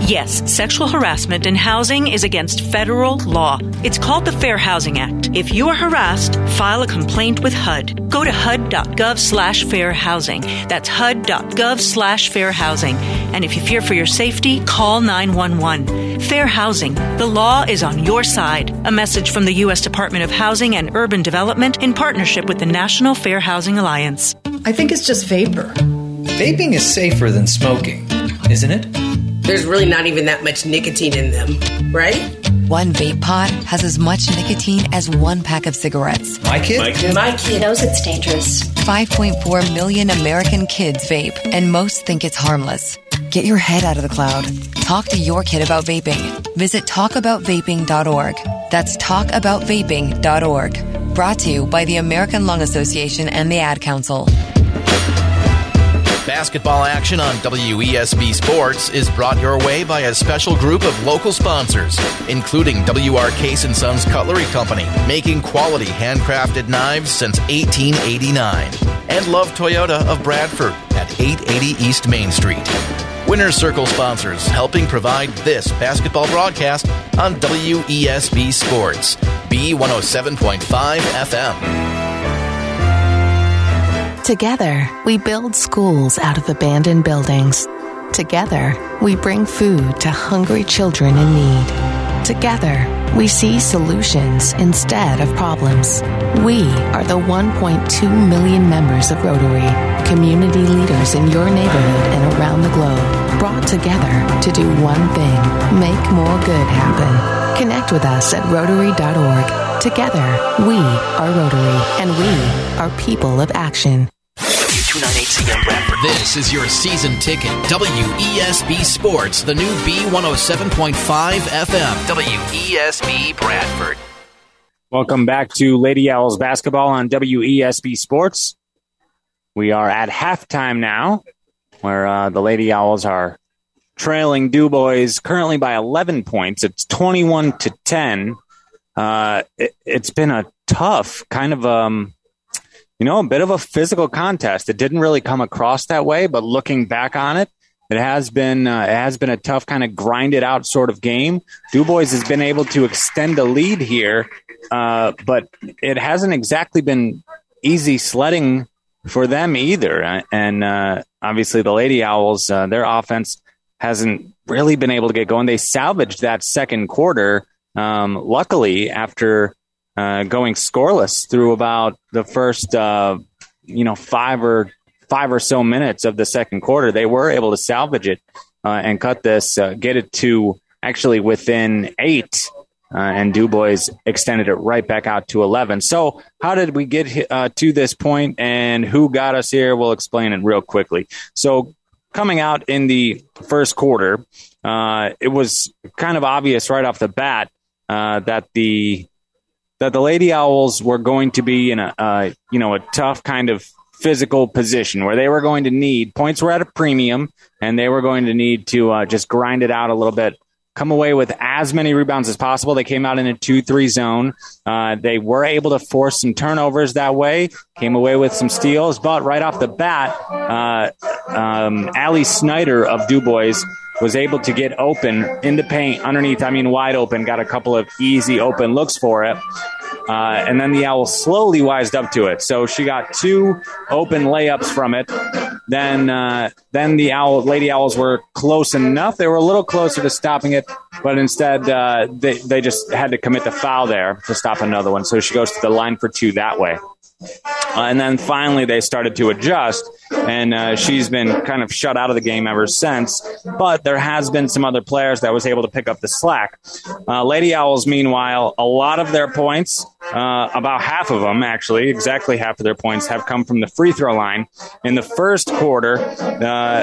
Yes, sexual harassment in housing is against federal law. It's called the Fair Housing Act. If you are harassed, file a complaint with H U D. Go to H U D dot gov slash fair housing. That's H U D dot gov slash fair housing. And if you fear for your safety, call nine one one. Fair Housing. The law is on your side. A message from the U S Department of Housing and Urban Development in partnership with the National Fair Housing Alliance. I think it's just vapor. Vaping is safer than smoking, isn't it? There's really not even that much nicotine in them, right? One vape pod has as much nicotine as one pack of cigarettes. My kid? My kid, My kid knows it's dangerous. five point four million American kids vape, and most think it's harmless. Get your head out of the cloud. Talk to your kid about vaping. Visit talk about vaping dot org. That's talk about vaping dot org. Brought to you by the American Lung Association and the Ad Council. Basketball action on W E S B Sports is brought your way by a special group of local sponsors, including W R Case and Sons Cutlery Company, making quality handcrafted knives since eighteen eighty-nine, and Love Toyota of Bradford at eight eighty East Main Street. Winner's Circle sponsors helping provide this basketball broadcast on W E S B Sports, B one oh seven point five F M. Together, we build schools out of abandoned buildings. Together, we bring food to hungry children in need. Together, we see solutions instead of problems. We are the one point two million members of Rotary, community leaders in your neighborhood and around the globe, brought together to do one thing: make more good happen. Connect with us at Rotary dot org. Together, we are Rotary, and we are people of action. two ninety-eight C M Bradford. This is your season ticket. W E S B Sports, the new B one oh seven point five F M. W E S B Bradford. Welcome back to Lady Owls basketball on W E S B Sports. We are at halftime now, where uh, the Lady Owls are trailing DuBois currently by eleven points. It's twenty-one to ten. Uh, it, it's been a tough kind of, um, you know, a bit of a physical contest. It didn't really come across that way, but looking back on it, it has been uh, it has been a tough kind of grinded out sort of game. DuBois has been able to extend the lead here, uh, but it hasn't exactly been easy sledding for them either. And uh, obviously the Lady Owls, uh, their offense hasn't really been able to get going. They salvaged that second quarter, um, luckily, after uh, going scoreless through about the first, uh, you know, five or five or so minutes of the second quarter. They were able to salvage it uh, and cut this, uh, get it to actually within eight. Uh, and DuBois extended it right back out to eleven. So how did we get uh, to this point, and who got us here? We'll explain it real quickly. So coming out in the first quarter, uh, it was kind of obvious right off the bat uh, that the that the Lady Owls were going to be in a uh, you know a tough kind of physical position where they were going to need points were at a premium, and they were going to need to uh, just grind it out a little bit. Come away with as many rebounds as possible. They came out in a two three zone. Uh, they were able to force some turnovers that way, came away with some steals, but right off the bat, uh, um, Allie Snyder of DuBois was able to get open in the paint underneath, I mean wide open, got a couple of easy open looks for it. Uh, and then the Owls slowly wised up to it. So she got two open layups from it. Then uh, then the Owl, Lady Owls were close enough. They were a little closer to stopping it, but instead uh, they, they just had to commit the foul there to stop another one. So she goes to the line for two that way. Uh, and then finally they started to adjust, and uh, she's been kind of shut out of the game ever since. But there has been some other players that was able to pick up the slack. Uh, Lady Owls, meanwhile, a lot of their points, uh, about half of them actually, exactly half of their points have come from the free throw line. In the first quarter, uh,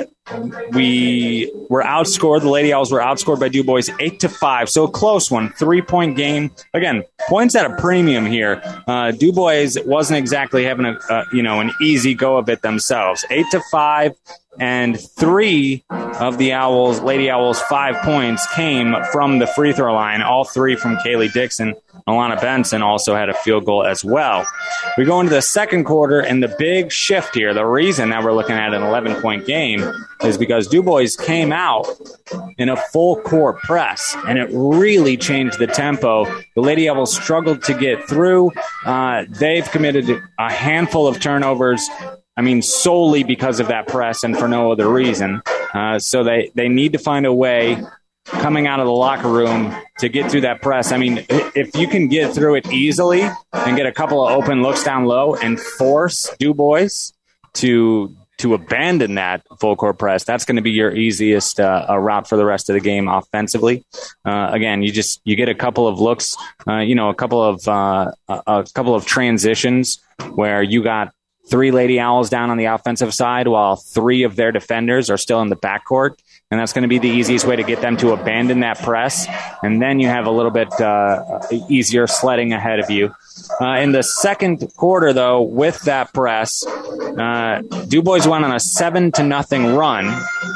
we were outscored. The Lady Owls were outscored by DuBois eight to five. So a close one, three point game. Again, points at a premium here. Uh, DuBois wasn't exactly having a, uh, you know, an easy go of it themselves. Eight to five. And three of the Owls, Lady Owls' five points came from the free throw line, all three from Kaylee Dixon. Alana Benson also had a field goal as well. We go into the second quarter, and the big shift here, the reason that we're looking at an eleven-point game is because DuBois came out in a full-court press, and it really changed the tempo. The Lady Owls struggled to get through. Uh, they've committed a handful of turnovers, I mean, solely because of that press and for no other reason. Uh, so they, they need to find a way coming out of the locker room to get through that press. I mean, if you can get through it easily and get a couple of open looks down low and force DuBois to to abandon that full court press, that's going to be your easiest uh, uh, route for the rest of the game offensively. Uh, again, you just you get a couple of looks, uh, you know, a couple of uh, a, a couple of transitions where you got three Lady Owls down on the offensive side while three of their defenders are still in the backcourt. And that's going to be the easiest way to get them to abandon that press. And then you have a little bit uh, easier sledding ahead of you. Uh, in the second quarter, though, with that press, uh, DuBois went on a seven to nothing run.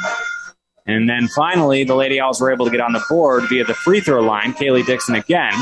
And then finally, the Lady Owls were able to get on the board via the free throw line. Kaylee Dixon again.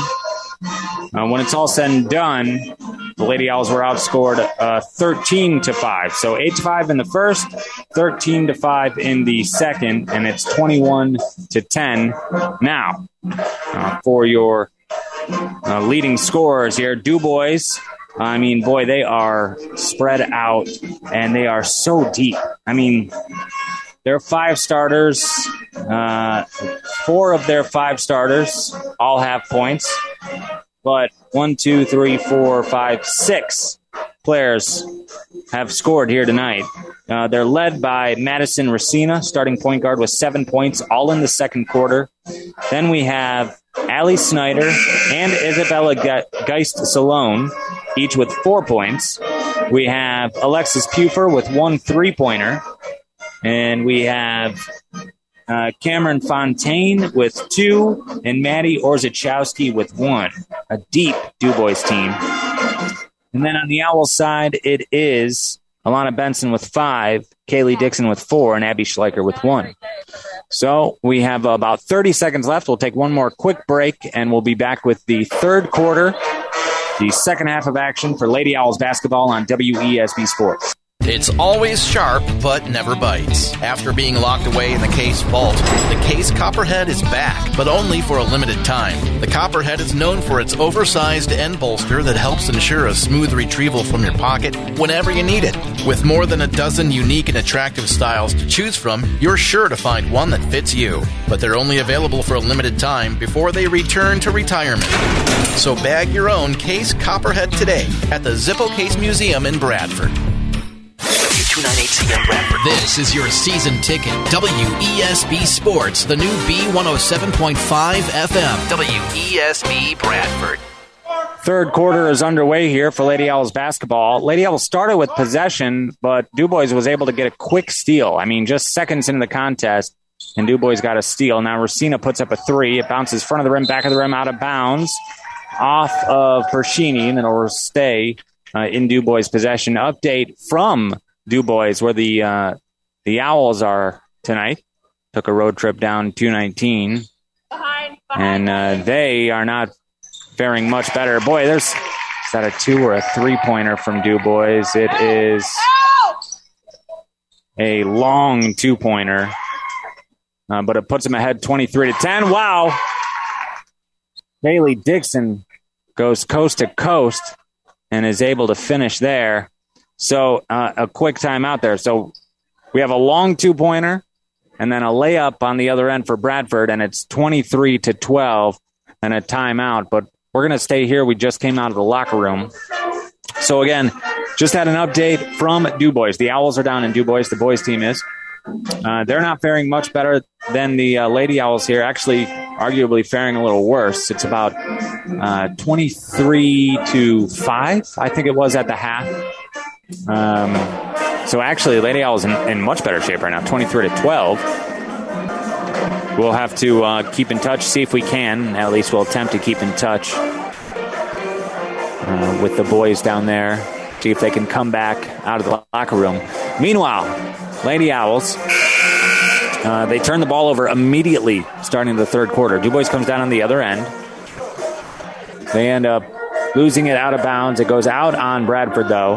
Uh, when it's all said and done, the Lady Owls were outscored uh, thirteen to five. So eight to five in the first, thirteen to five in the second, and it's twenty-one to ten now. Uh, for your uh, leading scorers here, DuBois, I mean, boy, they are spread out, and they are so deep. I mean, there are five starters. Uh, four of their five starters all have points. But one, two, three, four, five, six players have scored here tonight. Uh, they're led by Madison Racina, starting point guard with seven points, all in the second quarter. Then we have Allie Snyder and Isabella Ge- Geist-Salone, each with four points. We have Alexis Puffer with one three-pointer. And we have uh, Cameron Fontaine with two, and Maddie Orzechowski with one. A deep DuBois team. And then on the Owls side, it is Alana Benson with five, Kaylee Dixon with four, and Abby Schleicher with one. So we have about thirty seconds left. We'll take one more quick break, and we'll be back with the third quarter, the second half of action for Lady Owls basketball on W E S B Sports. It's always sharp, but never bites. After being locked away in the Case vault, the Case Copperhead is back, but only for a limited time. The Copperhead is known for its oversized end bolster that helps ensure a smooth retrieval from your pocket whenever you need it. With more than a dozen unique and attractive styles to choose from, you're sure to find one that fits you. But they're only available for a limited time before they return to retirement. So bag your own Case Copperhead today at the Zippo Case Museum in Bradford. two ninety-eight C M Bradford. This is your season ticket. W E S B Sports, the new B one oh seven point five F M. W E S B Bradford. Third quarter is underway here for Lady Owls basketball. Lady Owls started with possession, but DuBois was able to get a quick steal. I mean, just seconds into the contest, and DuBois got a steal. Now Racina puts up a three. It bounces front of the rim, back of the rim, out of bounds, off of Pershini, and it'll stay uh, in DuBois' possession. Update from DuBois, where the uh, the Owls are tonight. Took a road trip down two nineteen, behind, behind. and uh, they are not faring much better. Boy, there's is that a two or a three-pointer from DuBois? It is a long two-pointer, uh, but it puts them ahead twenty-three to ten. Wow! Kaylee Dixon goes coast to coast and is able to finish there. So uh, a quick timeout there. So we have a long two-pointer and then a layup on the other end for Bradford, and it's twenty-three to twelve and a timeout. But we're going to stay here. We just came out of the locker room. So, again, just had an update from DuBois. The Owls are down in DuBois. The boys team is. Uh, they're not faring much better than the uh, Lady Owls here. Actually, arguably faring a little worse. It's about uh, twenty-three to five, I think it was at the half. Um, so actually, Lady Owls in, in much better shape right now, twenty-three to twelve. We'll have to uh, keep in touch, see if we can. At least we'll attempt to keep in touch uh, with the boys down there, see if they can come back out of the locker room. Meanwhile, Lady Owls, uh, they turn the ball over immediately starting the third quarter. DuBois comes down on the other end. They end up losing it out of bounds. It goes out on Bradford, though.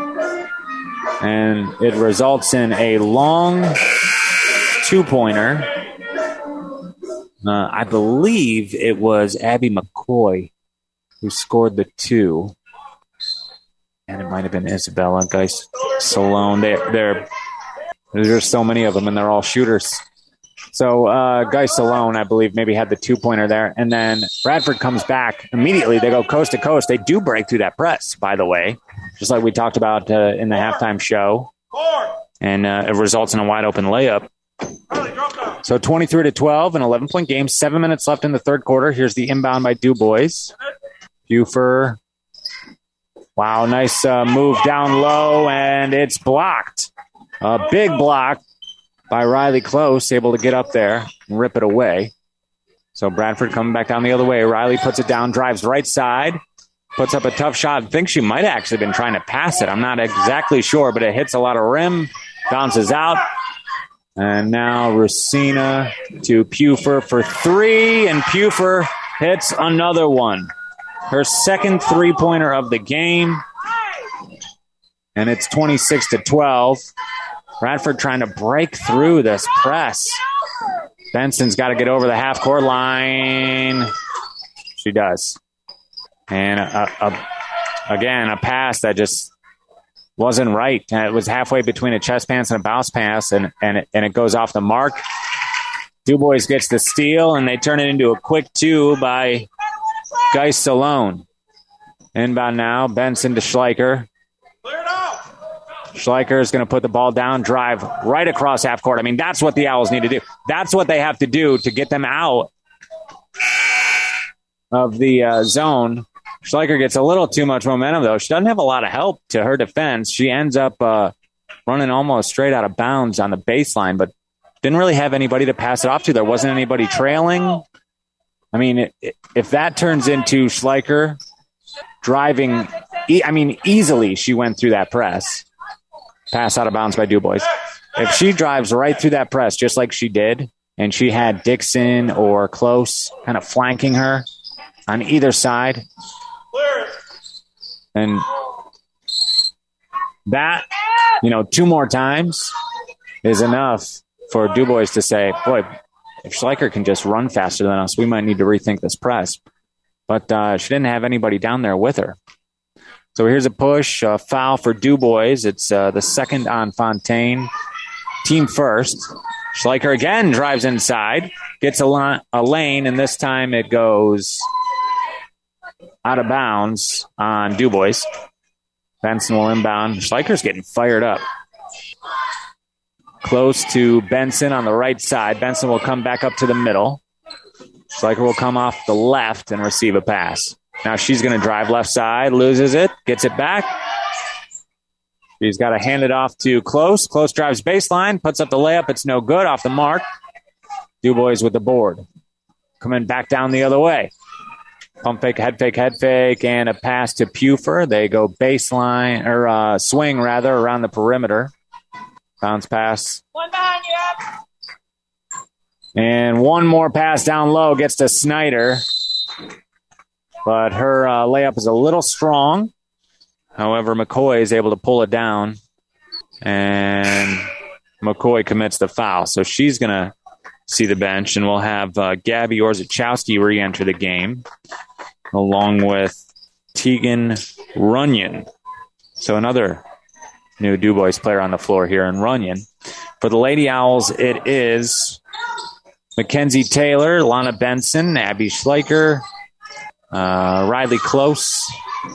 And it results in a long two-pointer. Uh, I believe it was Abby McCoy who scored the two. And it might have been Isabella, guys. Salone. They, they're, there's so many of them, and they're all shooters. So uh, Guy Salone, I believe, maybe had the two-pointer there. And then Bradford comes back immediately. They go coast to coast. They do break through that press, by the way, just like we talked about uh, in the halftime show. And uh, it results in a wide-open layup. So twenty-three to twelve, an eleven-point game, seven minutes left in the third quarter. Here's the inbound by DuBois. Buford. Wow, nice uh, move down low, and it's blocked. A big block by Riley Close, able to get up there and rip it away. So Bradford coming back down the other way. Riley puts it down, drives right side, puts up a tough shot. I think she might have actually been trying to pass it. I'm not exactly sure, but it hits a lot of rim, bounces out. And now Racina to Puffer for three, and Puffer hits another one. Her second three-pointer of the game. And it's twenty-six to twelve. Bradford trying to break through this press. Benson's got to get over the half-court line. She does. And, a, a, again, a pass that just wasn't right. It was halfway between a chest pass and a bounce pass, and, and, it, and it goes off the mark. DuBois gets the steal, and they turn it into a quick two by Geis Salone. Inbound now, Benson to Schleicher. Schleicher is going to put the ball down, drive right across half court. I mean, that's what the Owls need to do. That's what they have to do to get them out of the uh, zone. Schleicher gets a little too much momentum, though. She doesn't have a lot of help to her defense. She ends up uh, running almost straight out of bounds on the baseline, but didn't really have anybody to pass it off to. There wasn't anybody trailing. I mean, it, if that turns into Schleicher driving, e- I mean, easily she went through that press. Pass out of bounds by DuBois. If she drives right through that press, just like she did, and she had Dixon or Close kind of flanking her on either side, and that, you know, two more times is enough for DuBois to say, boy, if Schleicher can just run faster than us, we might need to rethink this press. But uh, she didn't have anybody down there with her. So here's a push, a foul for DuBois. It's uh, the second on Fontaine. Team first. Schleicher again drives inside, gets a, la- a lane, and this time it goes out of bounds on DuBois. Benson will inbound. Schleicher's getting fired up. Close to Benson on the right side. Benson will come back up to the middle. Schleicher will come off the left and receive a pass. Now she's going to drive left side, loses it, gets it back. She's got to hand it off to Close. Close drives baseline, puts up the layup. It's no good, off the mark. DuBois with the board. Coming back down the other way. Pump fake, head fake, head fake, and a pass to Puffer. They go baseline, or uh, swing rather, around the perimeter. Bounce pass. One behind you. And one more pass down low gets to Snyder. But her uh, layup is a little strong. However, McCoy is able to pull it down. And McCoy commits the foul. So she's going to see the bench. And we'll have uh, Gabby Orzechowski re-enter the game, along with Tegan Runyon. So another new DuBois player on the floor here in Runyon. For the Lady Owls, it is Mackenzie Taylor, Lana Benson, Abby Schleicher, Uh, Riley Close.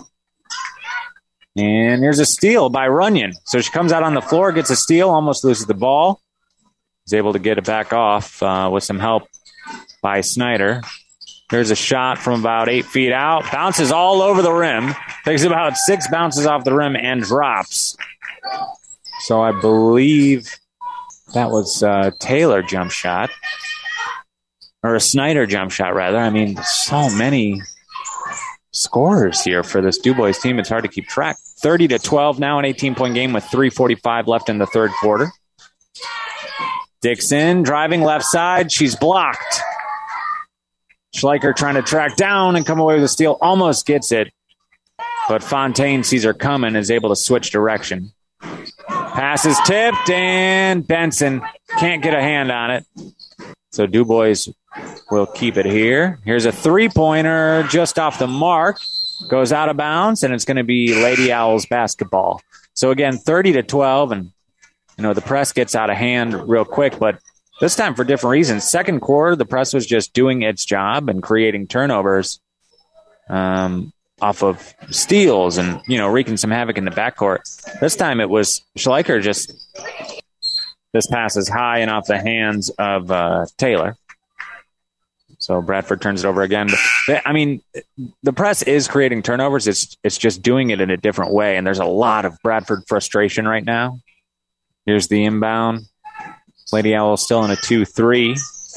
And here's a steal by Runyon. So she comes out on the floor, gets a steal, almost loses the ball. Is able to get it back off uh, with some help by Snyder. There's a shot from about eight feet out. Bounces all over the rim. Takes about six bounces off the rim and drops. So I believe that was uh, Taylor jump shot. Or a Snyder jump shot, rather. I mean, so many scorers here for this DuBois team. It's hard to keep track. thirty to twelve now, an eighteen-point game with three forty-five left in the third quarter. Dixon driving left side. She's blocked. Schleicher trying to track down and come away with a steal. Almost gets it. But Fontaine sees her coming and is able to switch direction. Pass is tipped, and Benson can't get a hand on it. So DuBois will keep it here. Here's a three-pointer just off the mark. Goes out of bounds, and it's going to be Lady Owls basketball. So, again, thirty to twelve, and, you know, the press gets out of hand real quick, but this time for different reasons. Second quarter, the press was just doing its job and creating turnovers um, off of steals and, you know, wreaking some havoc in the backcourt. This time it was Schleicher just, this pass is high and off the hands of uh, Taylor. So Bradford turns it over again. But, I mean, the press is creating turnovers. It's it's just doing it in a different way, and there's a lot of Bradford frustration right now. Here's the inbound. Lady Owls still in a two three.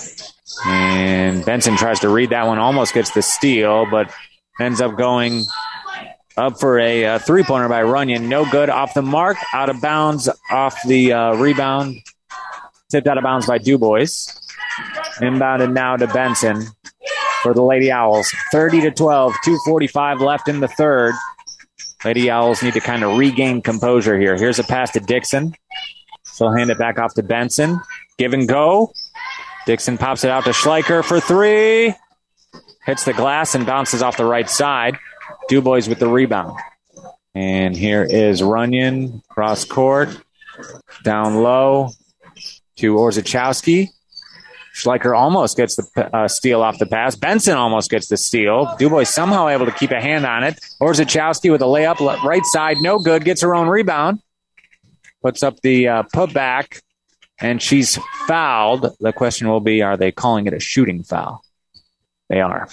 And Benson tries to read that one, almost gets the steal, but ends up going up for a uh, three-pointer by Runyon. No good, off the mark, out of bounds, off the uh, rebound. Tipped out of bounds by DuBois. Inbounded now to Benson for the Lady Owls. thirty to twelve, two forty-five left in the third. Lady Owls need to kind of regain composure here. Here's a pass to Dixon. She'll hand it back off to Benson. Give and go. Dixon pops it out to Schleicher for three. Hits the glass and bounces off the right side. DuBois with the rebound. And here is Runyon, cross court, down low to Orzechowski. Schleicher almost gets the uh, steal off the pass. Benson almost gets the steal. DuBois somehow able to keep a hand on it. Orzechowski with a layup, right side, no good, gets her own rebound. Puts up the uh, putback, and she's fouled. The question will be, are they calling it a shooting foul? They are.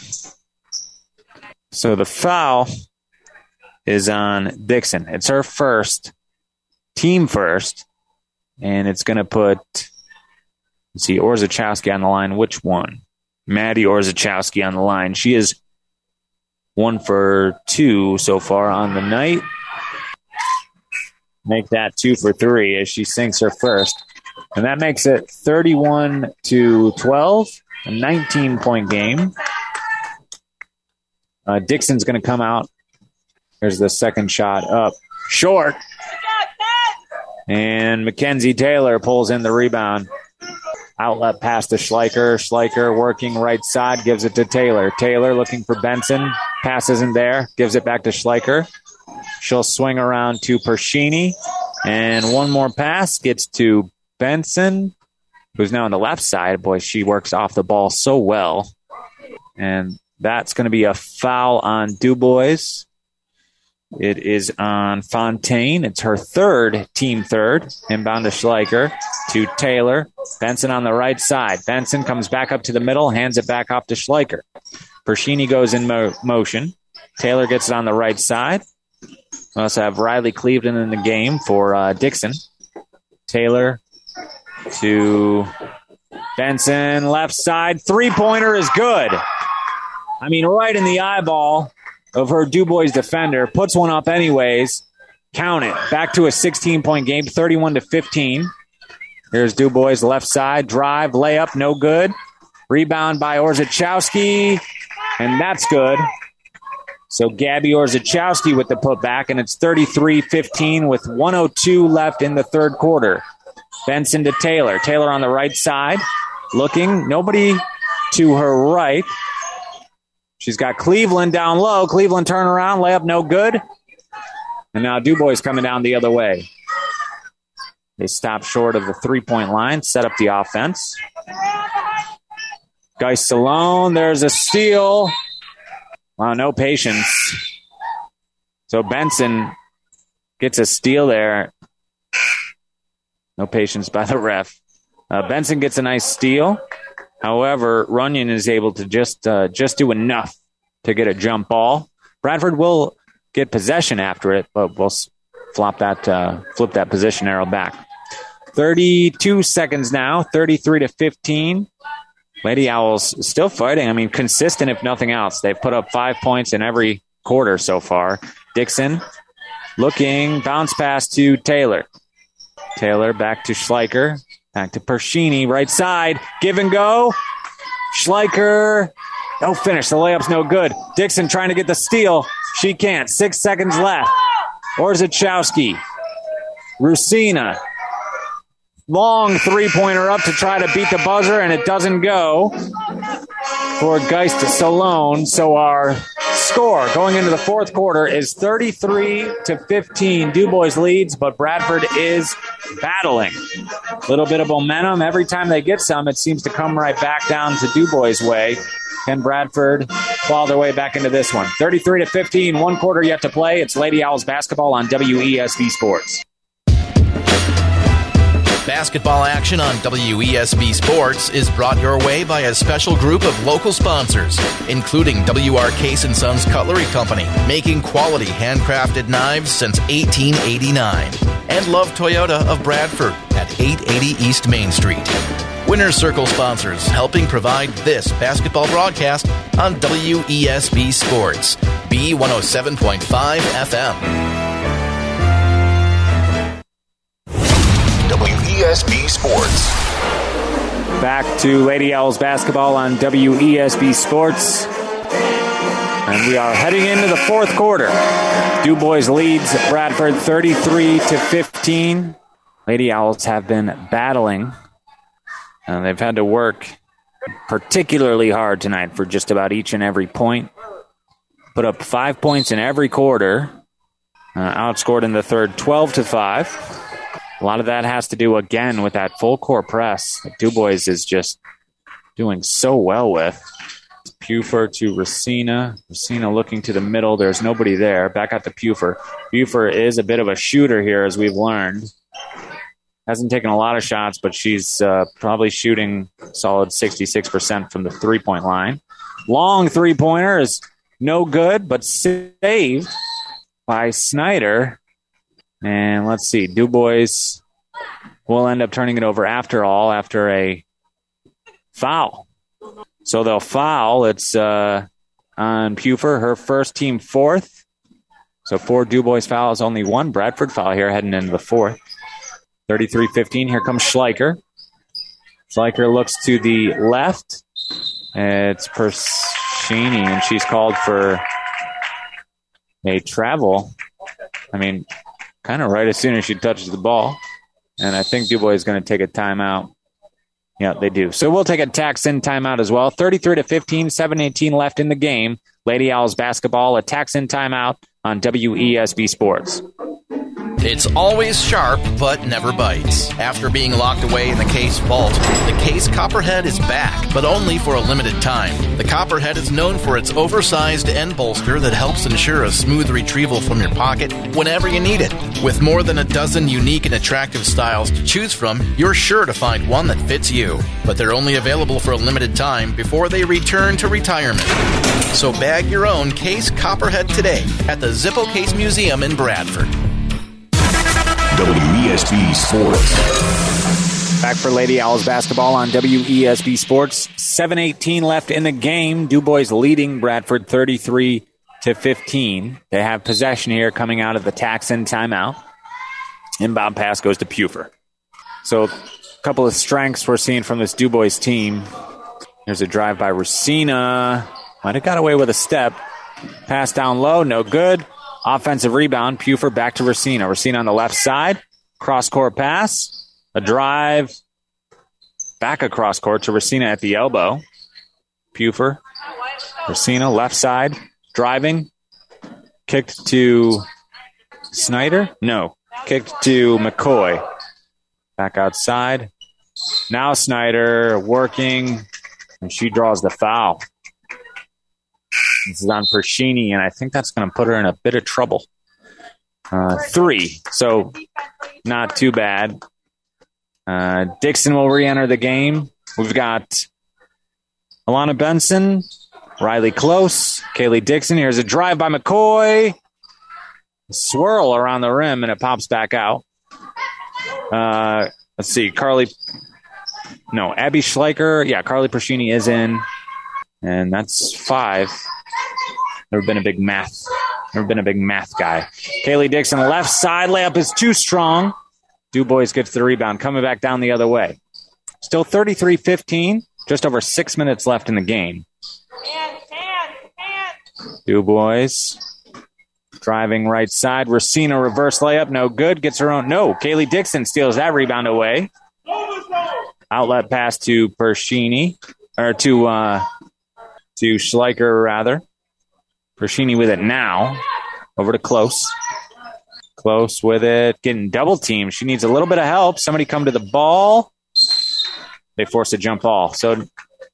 So the foul is on Dixon. It's her first, team first, and it's going to put, let's see, Orzechowski on the line. Which one? Maddie Orzechowski on the line. She is one for two so far on the night. Make that two for three as she sinks her first. And that makes it thirty-one to twelve, a nineteen-point game. Uh, Dixon's going to come out. There's the second shot up. Short. And Mackenzie Taylor pulls in the rebound. Outlet pass to Schleicher. Schleicher working right side, gives it to Taylor. Taylor looking for Benson. Pass isn't there. Gives it back to Schleicher. She'll swing around to Pershini. And one more pass gets to Benson, who's now on the left side. Boy, she works off the ball so well. And that's going to be a foul on DuBois. It is on Fontaine. It's her third, team third. Inbound to Schleicher, to Taylor. Benson on the right side. Benson comes back up to the middle, hands it back off to Schleicher. Pershini goes in mo- motion. Taylor gets it on the right side. We also have Riley Cleveland in the game for uh, Dixon. Taylor to Benson, left side. Three-pointer is good. I mean, right in the eyeball of her DuBois defender. Puts one up anyways. Count it. Back to a sixteen-point game, thirty-one to fifteen. Here's DuBois left side. Drive, layup, no good. Rebound by Orzechowski, and that's good. So Gabby Orzechowski with the putback, and it's thirty-three fifteen with one oh two left in the third quarter. Benson to Taylor. Taylor on the right side. Looking. Nobody to her right. She's got Cleveland down low. Cleveland turn around. Layup no good. And now DuBois coming down the other way. They stop short of the three-point line. Set up the offense. Geist alone. There's a steal. Wow, no patience. So Benson gets a steal there. No patience by the ref. Uh, Benson gets a nice steal. However, Runyon is able to just uh, just do enough to get a jump ball. Bradford will get possession after it, but we'll flop that, uh, flip that position arrow back. thirty-two seconds now, thirty-three to fifteen. Lady Owls still fighting. I mean, consistent if nothing else. They've put up five points in every quarter so far. Dixon looking, bounce pass to Taylor. Taylor back to Schleicher. Back to Pershini, right side. Give and go. Schleicher. No finish. The layup's no good. Dixon trying to get the steal. She can't. Six seconds left. Orzechowski. Rusina. Long three-pointer up to try to beat the buzzer, and it doesn't go for Geist Salone. So our score going into the fourth quarter is thirty-three to fifteen. DuBois leads, but Bradford is battling. A little bit of momentum. Every time they get some, it seems to come right back down to DuBois' way. Can Bradford claw their way back into this one? thirty-three to fifteen, one quarter yet to play. It's Lady Owls basketball on W E S B Sports. Basketball action on W E S B Sports is brought your way by a special group of local sponsors, including W R Case and Sons Cutlery Company, making quality handcrafted knives since eighteen eighty-nine, and Love Toyota of Bradford at eight eighty East Main Street. Winner's Circle sponsors, helping provide this basketball broadcast on W E S B Sports, B one oh seven point five F M. W E S B Sports. Back to Lady Owls basketball on W E S B Sports. And we are heading into the fourth quarter. DuBois leads Bradford thirty-three to fifteen. Lady Owls have been battling. Uh, they've had to work particularly hard tonight for just about each and every point. Put up five points in every quarter. Uh, outscored in the third twelve to five. A lot of that has to do, again, with that full court press that DuBois is just doing so well with. Puffer to Racina. Racina looking to the middle. There's nobody there. Back out to Puffer. Puffer is a bit of a shooter here, as we've learned. Hasn't taken a lot of shots, but she's uh, probably shooting solid sixty-six percent from the three-point line. Long three-pointer is no good, but saved by Snyder. And let's see, DuBois will end up turning it over after all, after a foul. So they'll foul. It's uh, on Puffer, her first, team fourth. So four DuBois fouls, only one Bradford foul here heading into the fourth. thirty-three fifteen, here comes Schleicher. Schleicher looks to the left. It's Pershini, and she's called for a travel. I mean... kind of right as soon as she touches the ball. And I think DuBois is going to take a timeout. Yeah, they do. So we'll take a tax-in timeout as well. thirty-three to fifteen, seven eighteen left in the game. Lady Owls basketball, a tax-in timeout on W E S B Sports. It's always sharp, but never bites. After being locked away in the Case vault, the Case Copperhead is back, but only for a limited time. The Copperhead is known for its oversized end bolster that helps ensure a smooth retrieval from your pocket whenever you need it. With more than a dozen unique and attractive styles to choose from, you're sure to find one that fits you. But they're only available for a limited time before they return to retirement. So bag your own Case Copperhead today at the Zippo Case Museum in Bradford. W E S B Sports. Back for Lady Owls basketball on W E S B Sports. seven eighteen left in the game. DuBois leading Bradford thirty-three to fifteen. They have possession here coming out of the tax-in timeout. Inbound pass goes to Puffer. So a couple of strengths we're seeing from this DuBois team. Here's a drive by Racina. Might have got away with a step. Pass down low, no good. Offensive rebound, Puffer back to Racina. Racina on the left side. Cross-court pass. A drive. Back across court to Racina at the elbow. Puffer. Racina, left side. Driving. Kicked to Snyder? No. Kicked to McCoy. Back outside. Now Snyder working. And she draws the foul. This is on Pershini, and I think that's going to put her in a bit of trouble. Uh, three, so not too bad. Uh, Dixon will re-enter the game. We've got Alana Benson, Riley Close, Kaylee Dixon. Here's a drive by McCoy. A swirl around the rim, and it pops back out. Uh, let's see, Carly. No, Abby Schleicher. Yeah, Carly Pershini is in, and that's five. Never been a big math. Never been a big math guy. Kaylee Dixon, left side layup is too strong. DuBois gets the rebound, coming back down the other way. Still thirty-three fifteen. Just over six minutes left in the game. DuBois driving right side. Racina reverse layup. No good. Gets her own. No. Kaylee Dixon steals that rebound away. Outlet pass to Pershini. Or to, uh, to Schleicher, rather. Pershini with it now. Over to Close. Close with it. Getting double teamed. She needs a little bit of help. Somebody come to the ball. They force a jump ball. So a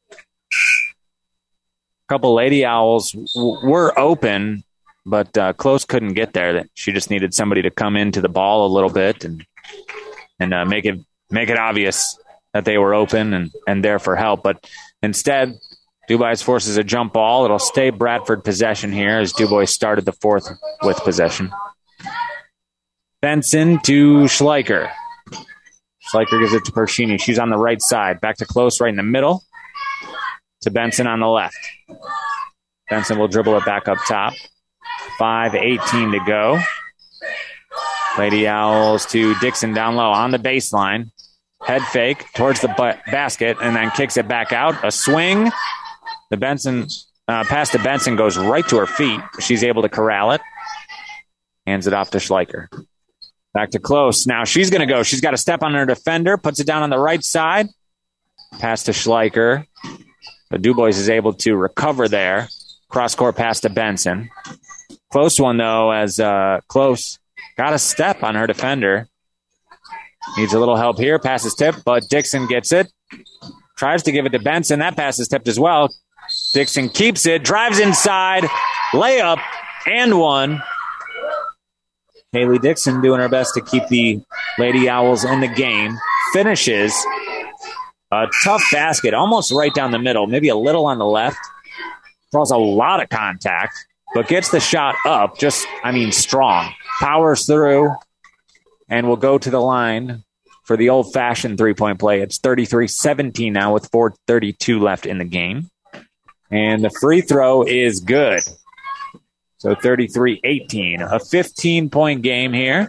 couple Lady Owls w- were open, but uh, Close couldn't get there. She just needed somebody to come into the ball a little bit and and uh, make it make it obvious that they were open and, and there for help. But instead, DuBois forces a jump ball. It'll stay Bradford possession here as DuBois started the fourth with possession. Benson to Schleicher. Schleicher gives it to Pershini. She's on the right side. Back to Close right in the middle. To Benson on the left. Benson will dribble it back up top. five eighteen to go. Lady Owls to Dixon down low on the baseline. Head fake towards the ba- basket and then kicks it back out. A swing. The Benson uh, pass to Benson goes right to her feet. She's able to corral it. Hands it off to Schleicher. Back to Close. Now she's going to go. She's got to step on her defender. Puts it down on the right side. Pass to Schleicher. But DuBois is able to recover there. Cross-court pass to Benson. Close one, though, as uh, Close got a step on her defender. Needs a little help here. Pass is tipped, but Dixon gets it. Tries to give it to Benson. That pass is tipped as well. Dixon keeps it. Drives inside. Layup and one. Haley Dixon doing her best to keep the Lady Owls in the game. Finishes a tough basket, almost right down the middle, maybe a little on the left. Draws a lot of contact, but gets the shot up, just, I mean, strong. Powers through and will go to the line for the old-fashioned three-point play. It's thirty-three seventeen now with four thirty-two left in the game. And the free throw is good. So thirty-three eighteen, a fifteen-point game here.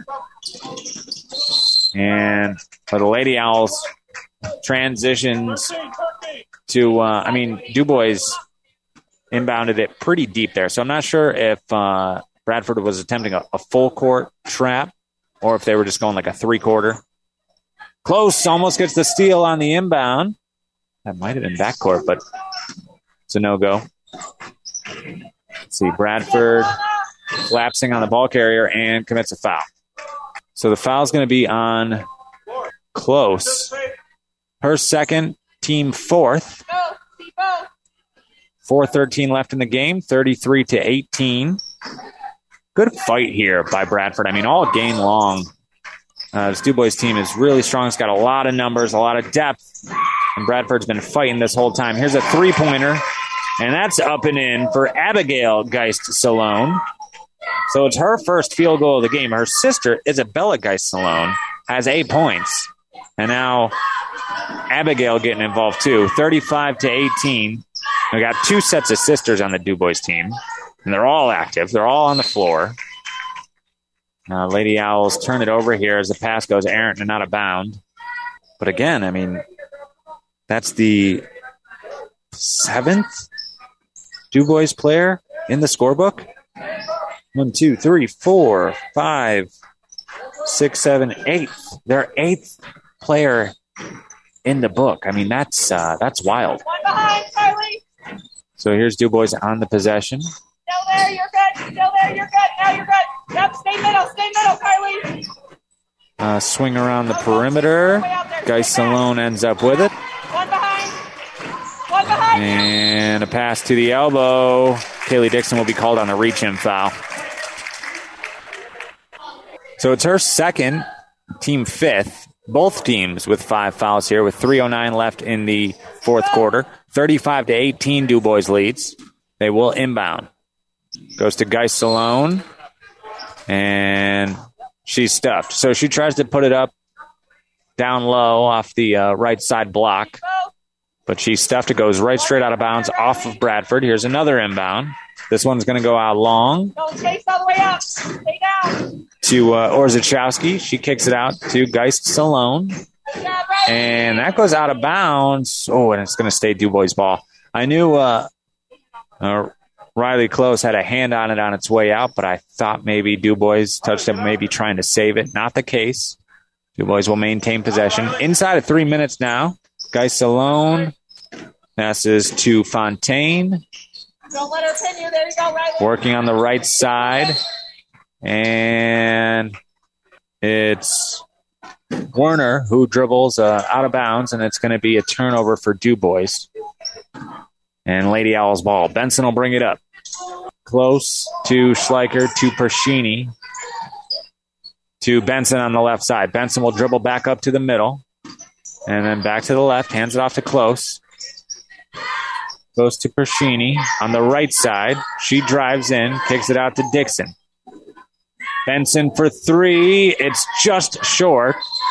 And for the Lady Owls, transitions to, uh, I mean, DuBois inbounded it pretty deep there. So I'm not sure if uh, Bradford was attempting a, a full-court trap or if they were just going like a three-quarter. Close, almost gets the steal on the inbound. That might have been backcourt, but it's a no-go. Let's see, Bradford collapsing on the ball carrier and commits a foul. So the foul's going to be on Close. Her second, team fourth. four thirteen left in the game, thirty-three to eighteen. Good fight here by Bradford. I mean, all game long. Uh, this DuBois team is really strong. It's got a lot of numbers, a lot of depth. And Bradford's been fighting this whole time. Here's a three-pointer. And that's up and in for Abigail Geist-Salone. So it's her first field goal of the game. Her sister, Isabella Geist-Salone, has eight points. And now Abigail getting involved too. thirty-five to eighteen. We got two sets of sisters on the DuBois team. And they're all active. They're all on the floor. Uh, Lady Owls turn it over here as the pass goes errant and out of bound. But again, I mean, that's the seventh DuBois player in the scorebook. One, two, three, four, five, six, seven, eight. Their eighth player in the book. I mean, that's uh, that's wild. One behind, Kylie. So here's DuBois on the possession. Still there, you're good. Still there, you're good. Now you're good. Yep, stay middle, stay middle, Kylie. Uh, swing around the perimeter. Geist-Salone ends up with it. One behind. One behind. And a pass to the elbow. Kaylee Dixon will be called on a reach-in foul. So it's her second, team fifth. Both teams with five fouls here with three oh nine left in the fourth quarter. thirty-five to eighteen, DuBois leads. They will inbound. Goes to Geist-Salone. And she's stuffed. So she tries to put it up down low off the uh, right side block. But she's stuffed. It goes right straight out of bounds off of Bradford. Here's another inbound. This one's going to go out long. Don't chase all the way up. Stay down. To uh, Orzechowski. She kicks it out to Geist-Salone. Good job, right And that goes out of bounds. Oh, and it's going to stay DuBois' ball. I knew uh, uh, Riley Close had a hand on it on its way out, but I thought maybe DuBois touched it, maybe trying to save it. Not the case. DuBois will maintain possession. Inside of three minutes now. Geis alone. Passes to Fontaine. Don't let her pin you. There you go, Riley. Working on the right side. And it's Werner who dribbles uh, out of bounds, and it's going to be a turnover for DuBois. And Lady Owls ball. Benson will bring it up. Close to Schleicher to Pershini. To Benson on the left side. Benson will dribble back up to the middle. And then back to the left. Hands it off to Close. Goes to Pershini on the right side. She drives in. Kicks it out to Dixon. Benson for three. It's just short.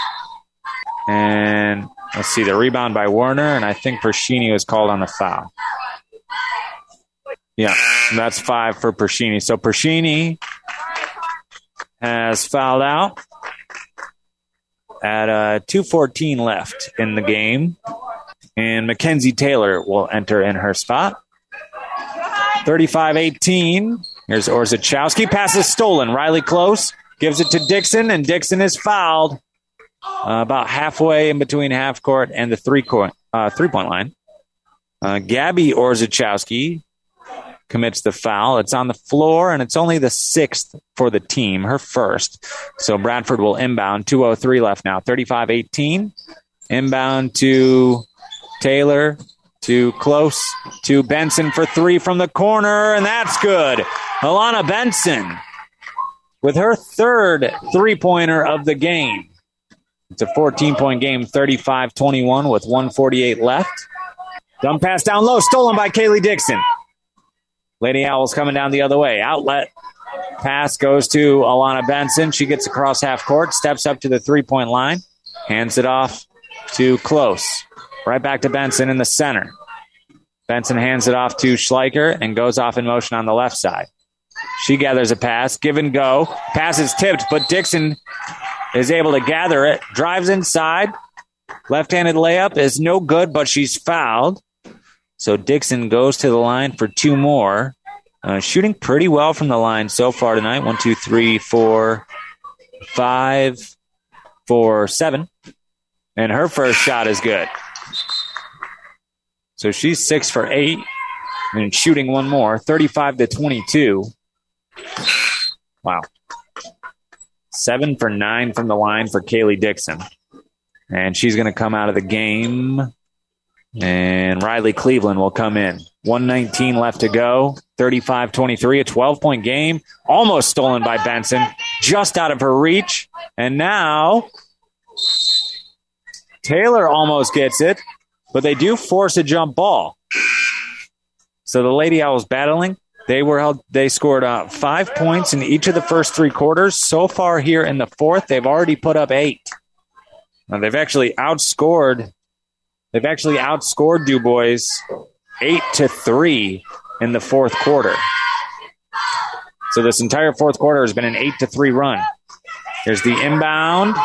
And let's see, the rebound by Werner. And I think Pershini was called on the foul. Yeah, that's five for Pershini. So Pershini has fouled out at uh, two fourteen left in the game. And Mackenzie Taylor will enter in her spot. thirty-five eighteen. Here's Orzechowski. Pass is stolen. Riley Close gives it to Dixon, and Dixon is fouled uh, about halfway in between half court and the three court, uh, three-point line. Uh, Gabby Orzechowski commits the foul. It's on the floor, and it's only the sixth for the team, her first. So Bradford will inbound. two oh three left now. thirty-five eighteen. Inbound to Taylor, to Close, to Benson for three from the corner, and that's good. Alana Benson with her third three-pointer of the game. It's a fourteen-point game, thirty-five twenty-one with one forty-eight left. Dump pass down low, stolen by Kaylee Dixon. Lady Owls coming down the other way. Outlet pass goes to Alana Benson. She gets across half court, steps up to the three-point line, hands it off to Close. Right back to Benson in the center. Benson hands it off to Schleicher and goes off in motion on the left side. She gathers a pass, give and go. Pass is tipped, but Dixon is able to gather it. Drives inside. Left-handed layup is no good, but she's fouled. So Dixon goes to the line for two more. Uh, shooting pretty well from the line so far tonight. One, two, three, four, five, four, seven. And her first shot is good. So she's six for eight and shooting one more, thirty-five to twenty-two. Wow. Seven for nine from the line for Kaylee Dixon. And she's going to come out of the game. And Riley Cleveland will come in. one nineteen left to go. thirty-five twenty-three, a twelve-point game. Almost stolen by Benson. Just out of her reach. And now Taylor almost gets it. But they do force a jump ball. So the Lady Owls battling. They were held. They scored uh, five points in each of the first three quarters. So far here in the fourth, they've already put up eight. Now they've actually outscored. They've actually outscored DuBois eight to three in the fourth quarter. So this entire fourth quarter has been an eight to three run. Here's the inbound.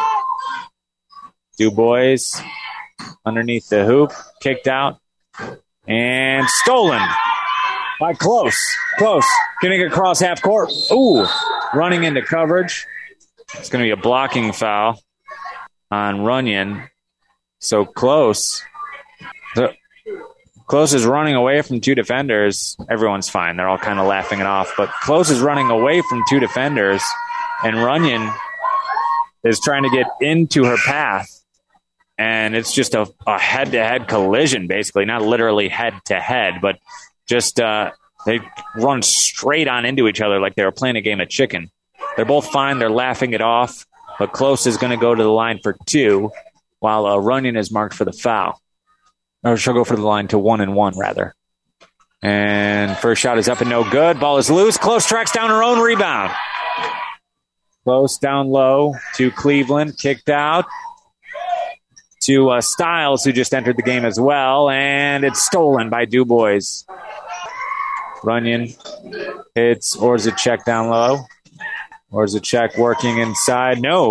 DuBois underneath the hoop, kicked out, and stolen by Close. Close, getting across half court. Ooh, running into coverage. It's going to be a blocking foul on Runyon. So Close. The, Close is running away from two defenders. Everyone's fine. They're all kind of laughing it off. But Close is running away from two defenders, and Runyon is trying to get into her path. And it's just a, a head-to-head collision, basically. Not literally head-to-head, but just uh, they run straight on into each other like they were playing a game of chicken. They're both fine. They're laughing it off. But Close is going to go to the line for two, while uh, Runyon is marked for the foul. Or she'll go for the line to one and one, rather. And first shot is up and no good. Ball is loose. Close tracks down her own rebound. Close down low to Cleveland. Kicked out to uh, Stiles, who just entered the game as well. And it's stolen by DuBois. Runyon hits Orzechek down low. Orzechek working inside. No.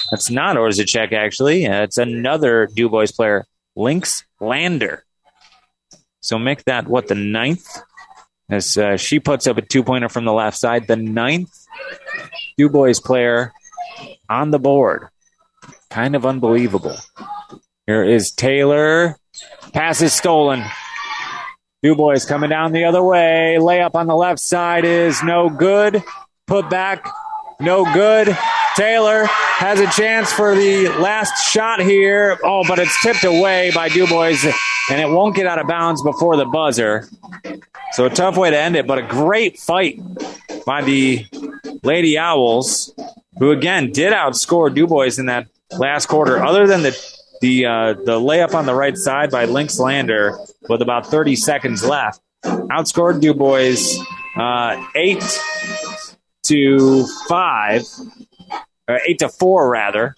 That's not Orzechek, actually. Uh, it's another DuBois player, Lynx Lander. So make that, what, the ninth? As uh, she puts up a two-pointer from the left side. The ninth DuBois player on the board. Kind of unbelievable. Here is Taylor. Pass is stolen. DuBois coming down the other way. Layup on the left side is no good. Put back, no good. Taylor has a chance for the last shot here. Oh, but it's tipped away by DuBois, and it won't get out of bounds before the buzzer. So a tough way to end it, but a great fight by the Lady Owls, who, again, did outscore DuBois in that last quarter. Other than the the uh, the layup on the right side by Lynx Lander with about thirty seconds left, outscored DuBois uh, eight to five. Uh, eight to four, rather.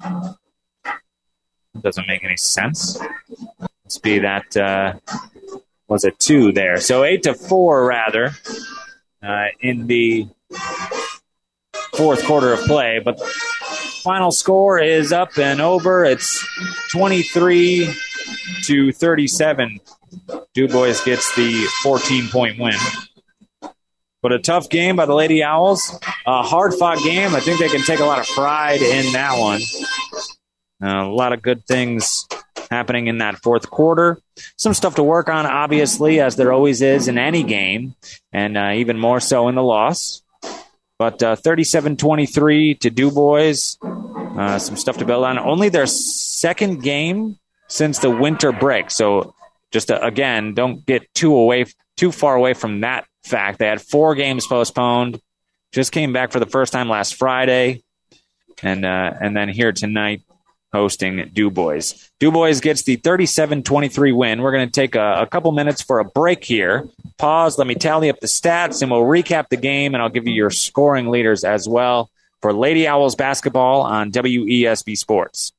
Doesn't make any sense. Must be that, uh, was a two there. So eight to four, rather, uh, in the fourth quarter of play. But final score is up and over. It's twenty-three to thirty-seven. DuBois gets the fourteen-point win. But a tough game by the Lady Owls. A hard-fought game. I think they can take a lot of pride in that one. Uh, a lot of good things happening in that fourth quarter. Some stuff to work on, obviously, as there always is in any game, and uh, even more so in the loss. But uh, thirty-seven twenty-three to DuBois. Uh, some stuff to build on. Only their second game since the winter break. So just, uh, again, don't get too away, too far away from that fact. They had four games postponed, just came back for the first time last Friday, and uh, and then here tonight hosting DuBois. DuBois gets the thirty-seven twenty-three win. We're going to take a, a couple minutes for a break here. Pause, let me tally up the stats, and we'll recap the game, and I'll give you your scoring leaders as well for Lady Owls basketball on W E S B Sports.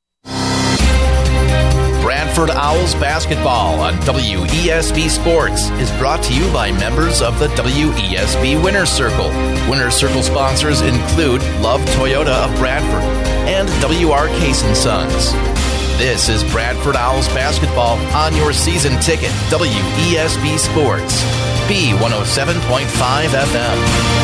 Bradford Owls basketball on W E S B Sports is brought to you by members of the W E S B Winner's Circle. Winner's Circle sponsors include Love Toyota of Bradford and W R Case and Sons. This is Bradford Owls basketball on your season ticket, W E S B Sports, B one oh seven point five F M.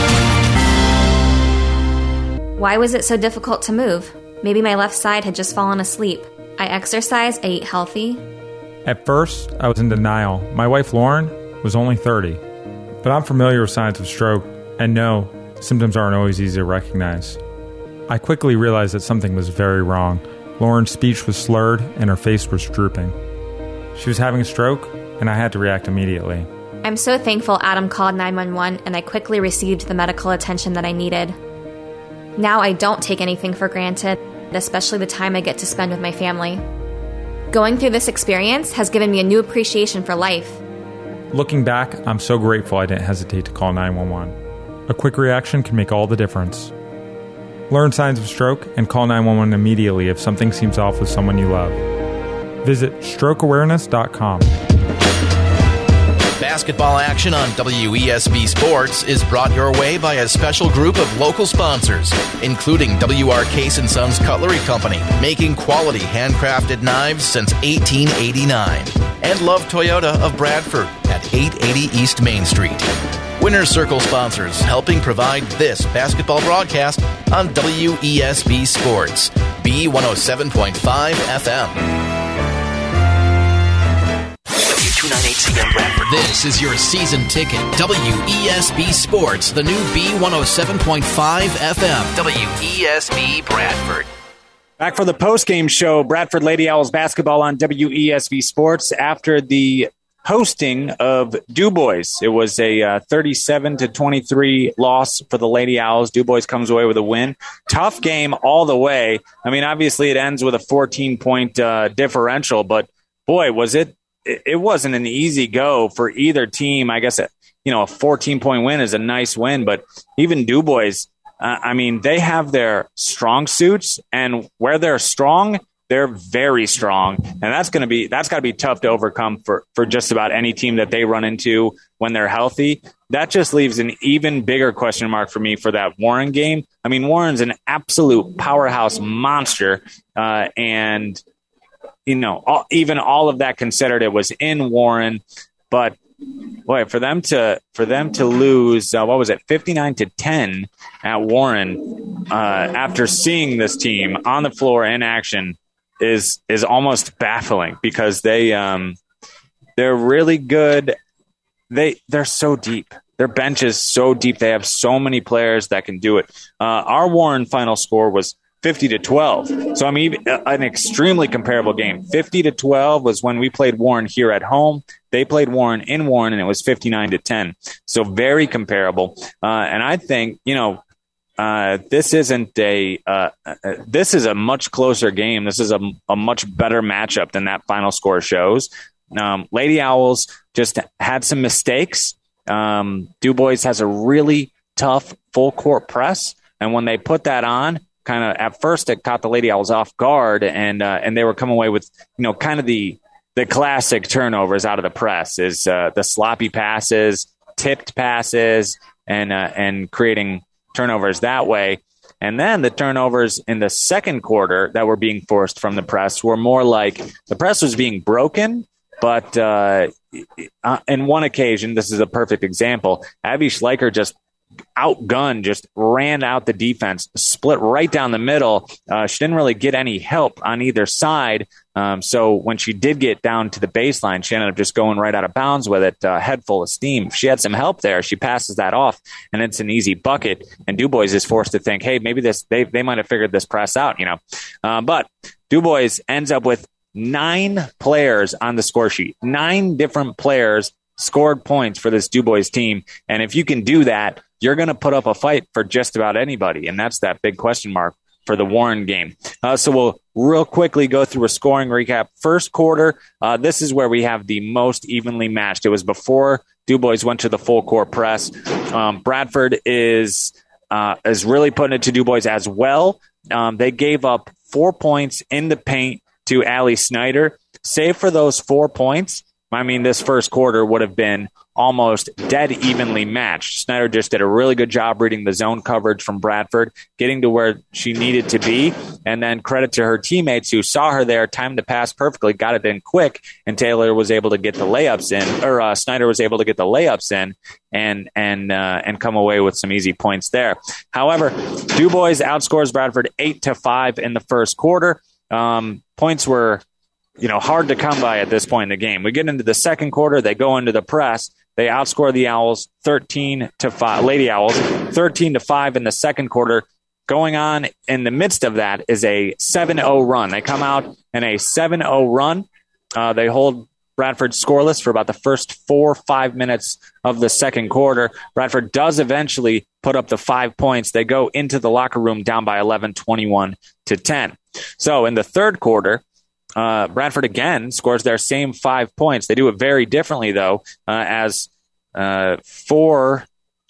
Why was it so difficult to move? Maybe my left side had just fallen asleep. I exercised, I ate healthy. At first, I was in denial. My wife, Lauren, was only thirty. But I'm familiar with signs of stroke, and no, symptoms aren't always easy to recognize. I quickly realized that something was very wrong. Lauren's speech was slurred, and her face was drooping. She was having a stroke, and I had to react immediately. I'm so thankful Adam called nine one one, and I quickly received the medical attention that I needed. Now I don't take anything for granted, especially the time I get to spend with my family. Going through this experience has given me a new appreciation for life. Looking back, I'm so grateful I didn't hesitate to call nine one one. A quick reaction can make all the difference. Learn signs of stroke and call nine one one immediately if something seems off with someone you love. Visit stroke awareness dot com. Basketball action on W E S B Sports is brought your way by a special group of local sponsors, including W R Case and Sons Cutlery Company, making quality handcrafted knives since eighteen eighty-nine, and Love Toyota of Bradford at eight eighty East Main Street. Winner's Circle sponsors helping provide this basketball broadcast on W E S B Sports, B one oh seven point five F M. two ninety-eight C M Bradford. This is your season ticket. W E S B Sports, the new B one oh seven point five F M. W E S B Bradford. Back for the post-game show, Bradford Lady Owls basketball on W E S B Sports after the hosting of DuBois. It was a uh, thirty-seven to twenty-three loss for the Lady Owls. DuBois comes away with a win. Tough game all the way. I mean, obviously it ends with a fourteen-point uh, differential, but boy, was it it wasn't an easy go for either team. I guess, you know, a fourteen-point win is a nice win, but even DuBois, uh, I mean, they have their strong suits, and where they're strong, They're very strong, and that's going to be that's got to be tough to overcome for, for just about any team that they run into when they're healthy. That just leaves an even bigger question mark for me for that Warren game. I mean, Warren's an absolute powerhouse monster, uh, and you know, all, even all of that considered, it was in Warren, but boy, for them to for them to lose, uh, what was it, fifty-nine to ten at Warren uh, after seeing this team on the floor in action. is is almost baffling because they um they're really good. They they're so deep. Their bench is so deep. They have so many players that can do it. Uh, our Warren final score was fifty to twelve. So I mean, an extremely comparable game. fifty to twelve was when we played Warren here at home. They played Warren in Warren, and it was fifty-nine to ten. So very comparable. Uh, and I think, you know, Uh, this isn't a uh, uh, this is a much closer game. This is a, a much better matchup than that final score shows. Um, Lady Owls just had some mistakes. Um, DuBois has a really tough full court press, and when they put that on, kind of at first it caught the Lady Owls off guard, and uh, and they were coming away with, you know, kind of the the classic turnovers out of the press is uh, the sloppy passes, tipped passes, and uh, and creating turnovers that way. And then the turnovers in the second quarter that were being forced from the press were more like the press was being broken, but uh, in one occasion, this is a perfect example, Abby Schleicher just outgunned, just ran out the defense, split right down the middle. Uh, she didn't really get any help on either side. Um, so when she did get down to the baseline, she ended up just going right out of bounds with it, uh, head full of steam. If she had some help there, she passes that off, and it's an easy bucket. And DuBois is forced to think, hey, maybe this they they might have figured this press out, you know. Uh, but DuBois ends up with nine players on the score sheet, nine different players scored points for this DuBois team. And if you can do that, you're going to put up a fight for just about anybody. And that's that big question mark for the Warren game. Uh, so we'll real quickly go through a scoring recap. First quarter, uh, this is where we have the most evenly matched. It was before DuBois went to the full court press. Um, Bradford is uh, is really putting it to DuBois as well. Um, they gave up four points in the paint to Allie Snyder. Save for those four points, I mean, this first quarter would have been almost dead evenly matched. Snyder just did a really good job reading the zone coverage from Bradford, getting to where she needed to be, and then credit to her teammates who saw her there, timed the pass perfectly, got it in quick, and Taylor was able to get the layups in, or uh, Snyder was able to get the layups in and and uh, and come away with some easy points there. However, DuBois outscores Bradford eight to five in the first quarter. Um, points were, you know, hard to come by at this point in the game. We get into the second quarter, they go into the press. They outscore the Owls thirteen to five, Lady Owls thirteen to five in the second quarter. Going on in the midst of that is a seven oh run. They come out in a seven oh run. Uh, they hold Bradford scoreless for about the first four, five minutes of the second quarter. Bradford does eventually put up the five points. They go into the locker room down by eleven, twenty-one to ten. So in the third quarter, Uh, Bradford again scores their same five points. They do it very differently, though, uh, as uh, four,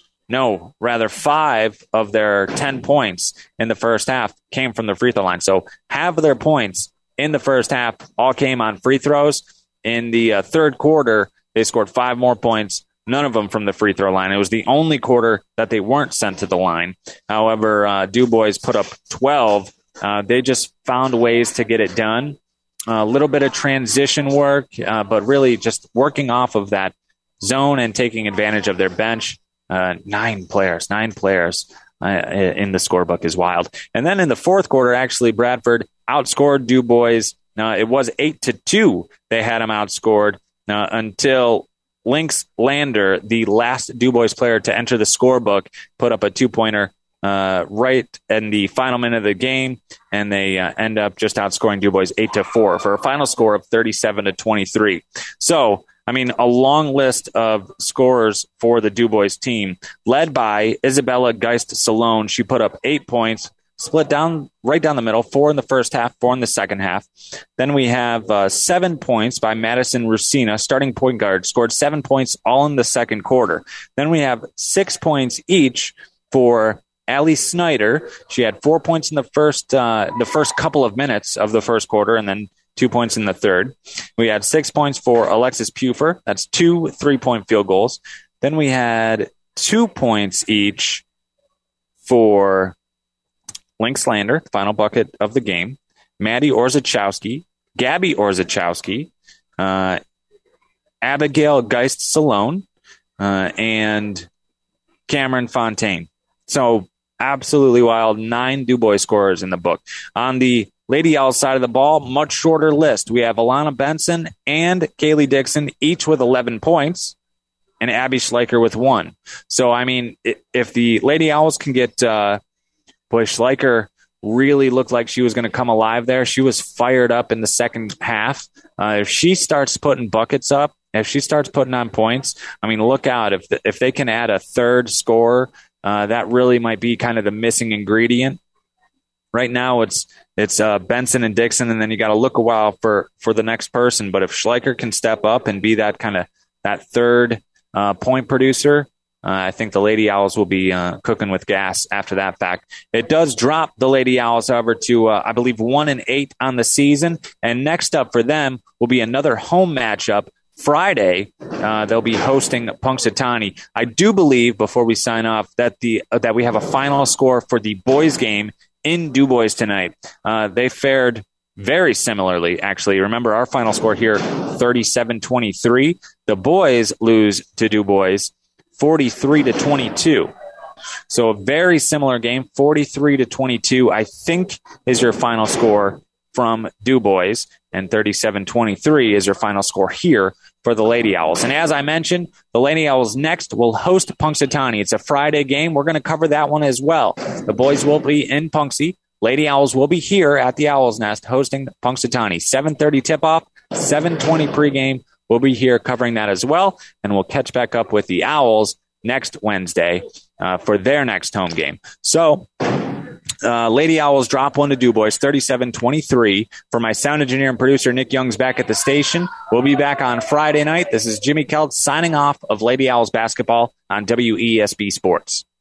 no, rather five of their ten points in the first half came from the free throw line. So half of their points in the first half all came on free throws. In the uh, third quarter, they scored five more points, none of them from the free throw line. It was the only quarter that they weren't sent to the line. However, uh, DuBois put up twelve. Uh, they just found ways to get it done. A little bit of transition work, uh, but really just working off of that zone and taking advantage of their bench. Uh, nine players, nine players uh, in the scorebook is wild. And then in the fourth quarter, actually, Bradford outscored DuBois. Uh, it was eight to two. They had them outscored uh, until Lynx Lander, the last DuBois player to enter the scorebook, put up a two-pointer Uh, right in the final minute of the game, and they uh, end up just outscoring DuBois eight to four for a final score of thirty-seven to twenty-three. So, I mean, a long list of scorers for the DuBois team, led by Isabella Geist-Salone. She put up eight points, split down right down the middle, four in the first half, four in the second half. Then we have uh, seven points by Madison Rusina, starting point guard, scored seven points all in the second quarter. Then we have six points each for Allie Snyder, she had four points in the first uh, the first couple of minutes of the first quarter, and then two points in the third. We had six points for Alexis Puffer. That's two three-point field goals. Then we had two points each for Lynx Lander, final bucket of the game, Maddie Orzechowski, Gabby Orzechowski, uh, Abigail Geist-Salone, uh, and Cameron Fontaine. So absolutely wild. Nine DuBois scorers in the book. On the Lady Owls side of the ball, much shorter list. We have Alana Benson and Kaylee Dixon, each with eleven points, and Abby Schleicher with one. So, I mean, if the Lady Owls can get, uh, boy, Schleicher really looked like she was going to come alive there. She was fired up in the second half. Uh, if she starts putting buckets up, if she starts putting on points, I mean, look out. If the, if they can add a third scorer, uh, that really might be kind of the missing ingredient. Right now, it's it's uh, Benson and Dixon, and then you got to look a while for, for the next person. But if Schleicher can step up and be that kind of that third uh, point producer, uh, I think the Lady Owls will be uh, cooking with gas after that fact. It does drop the Lady Owls, however, to uh, I believe one and eight on the season. And next up for them will be another home matchup. Friday, uh, they'll be hosting Punxsutawney. I do believe, before we sign off, that the uh, that we have a final score for the boys game in DuBois tonight. Uh, they fared very similarly, actually. Remember, our final score here, thirty-seven twenty-three. The boys lose to DuBois forty-three to twenty-two. So a very similar game, forty-three to twenty-two, I think, is your final score from DuBois, and thirty-seven twenty-three is your final score here for the Lady Owls. And as I mentioned, the Lady Owls next will host Punxsutawney. It's a Friday game. We're going to cover that one as well. The boys will be in Punxsy. Lady Owls will be here at the Owl's Nest hosting Punxsutawney. seven thirty tip-off, seven twenty pregame. We'll be here covering that as well, and we'll catch back up with the Owls next Wednesday uh, for their next home game. So, Uh, Lady Owls drop one to DuBois, thirty-seven twenty-three. For my sound engineer and producer, Nick Young's back at the station. We'll be back on Friday night. This is Jimmy Kelt signing off of Lady Owls basketball on W E S B Sports.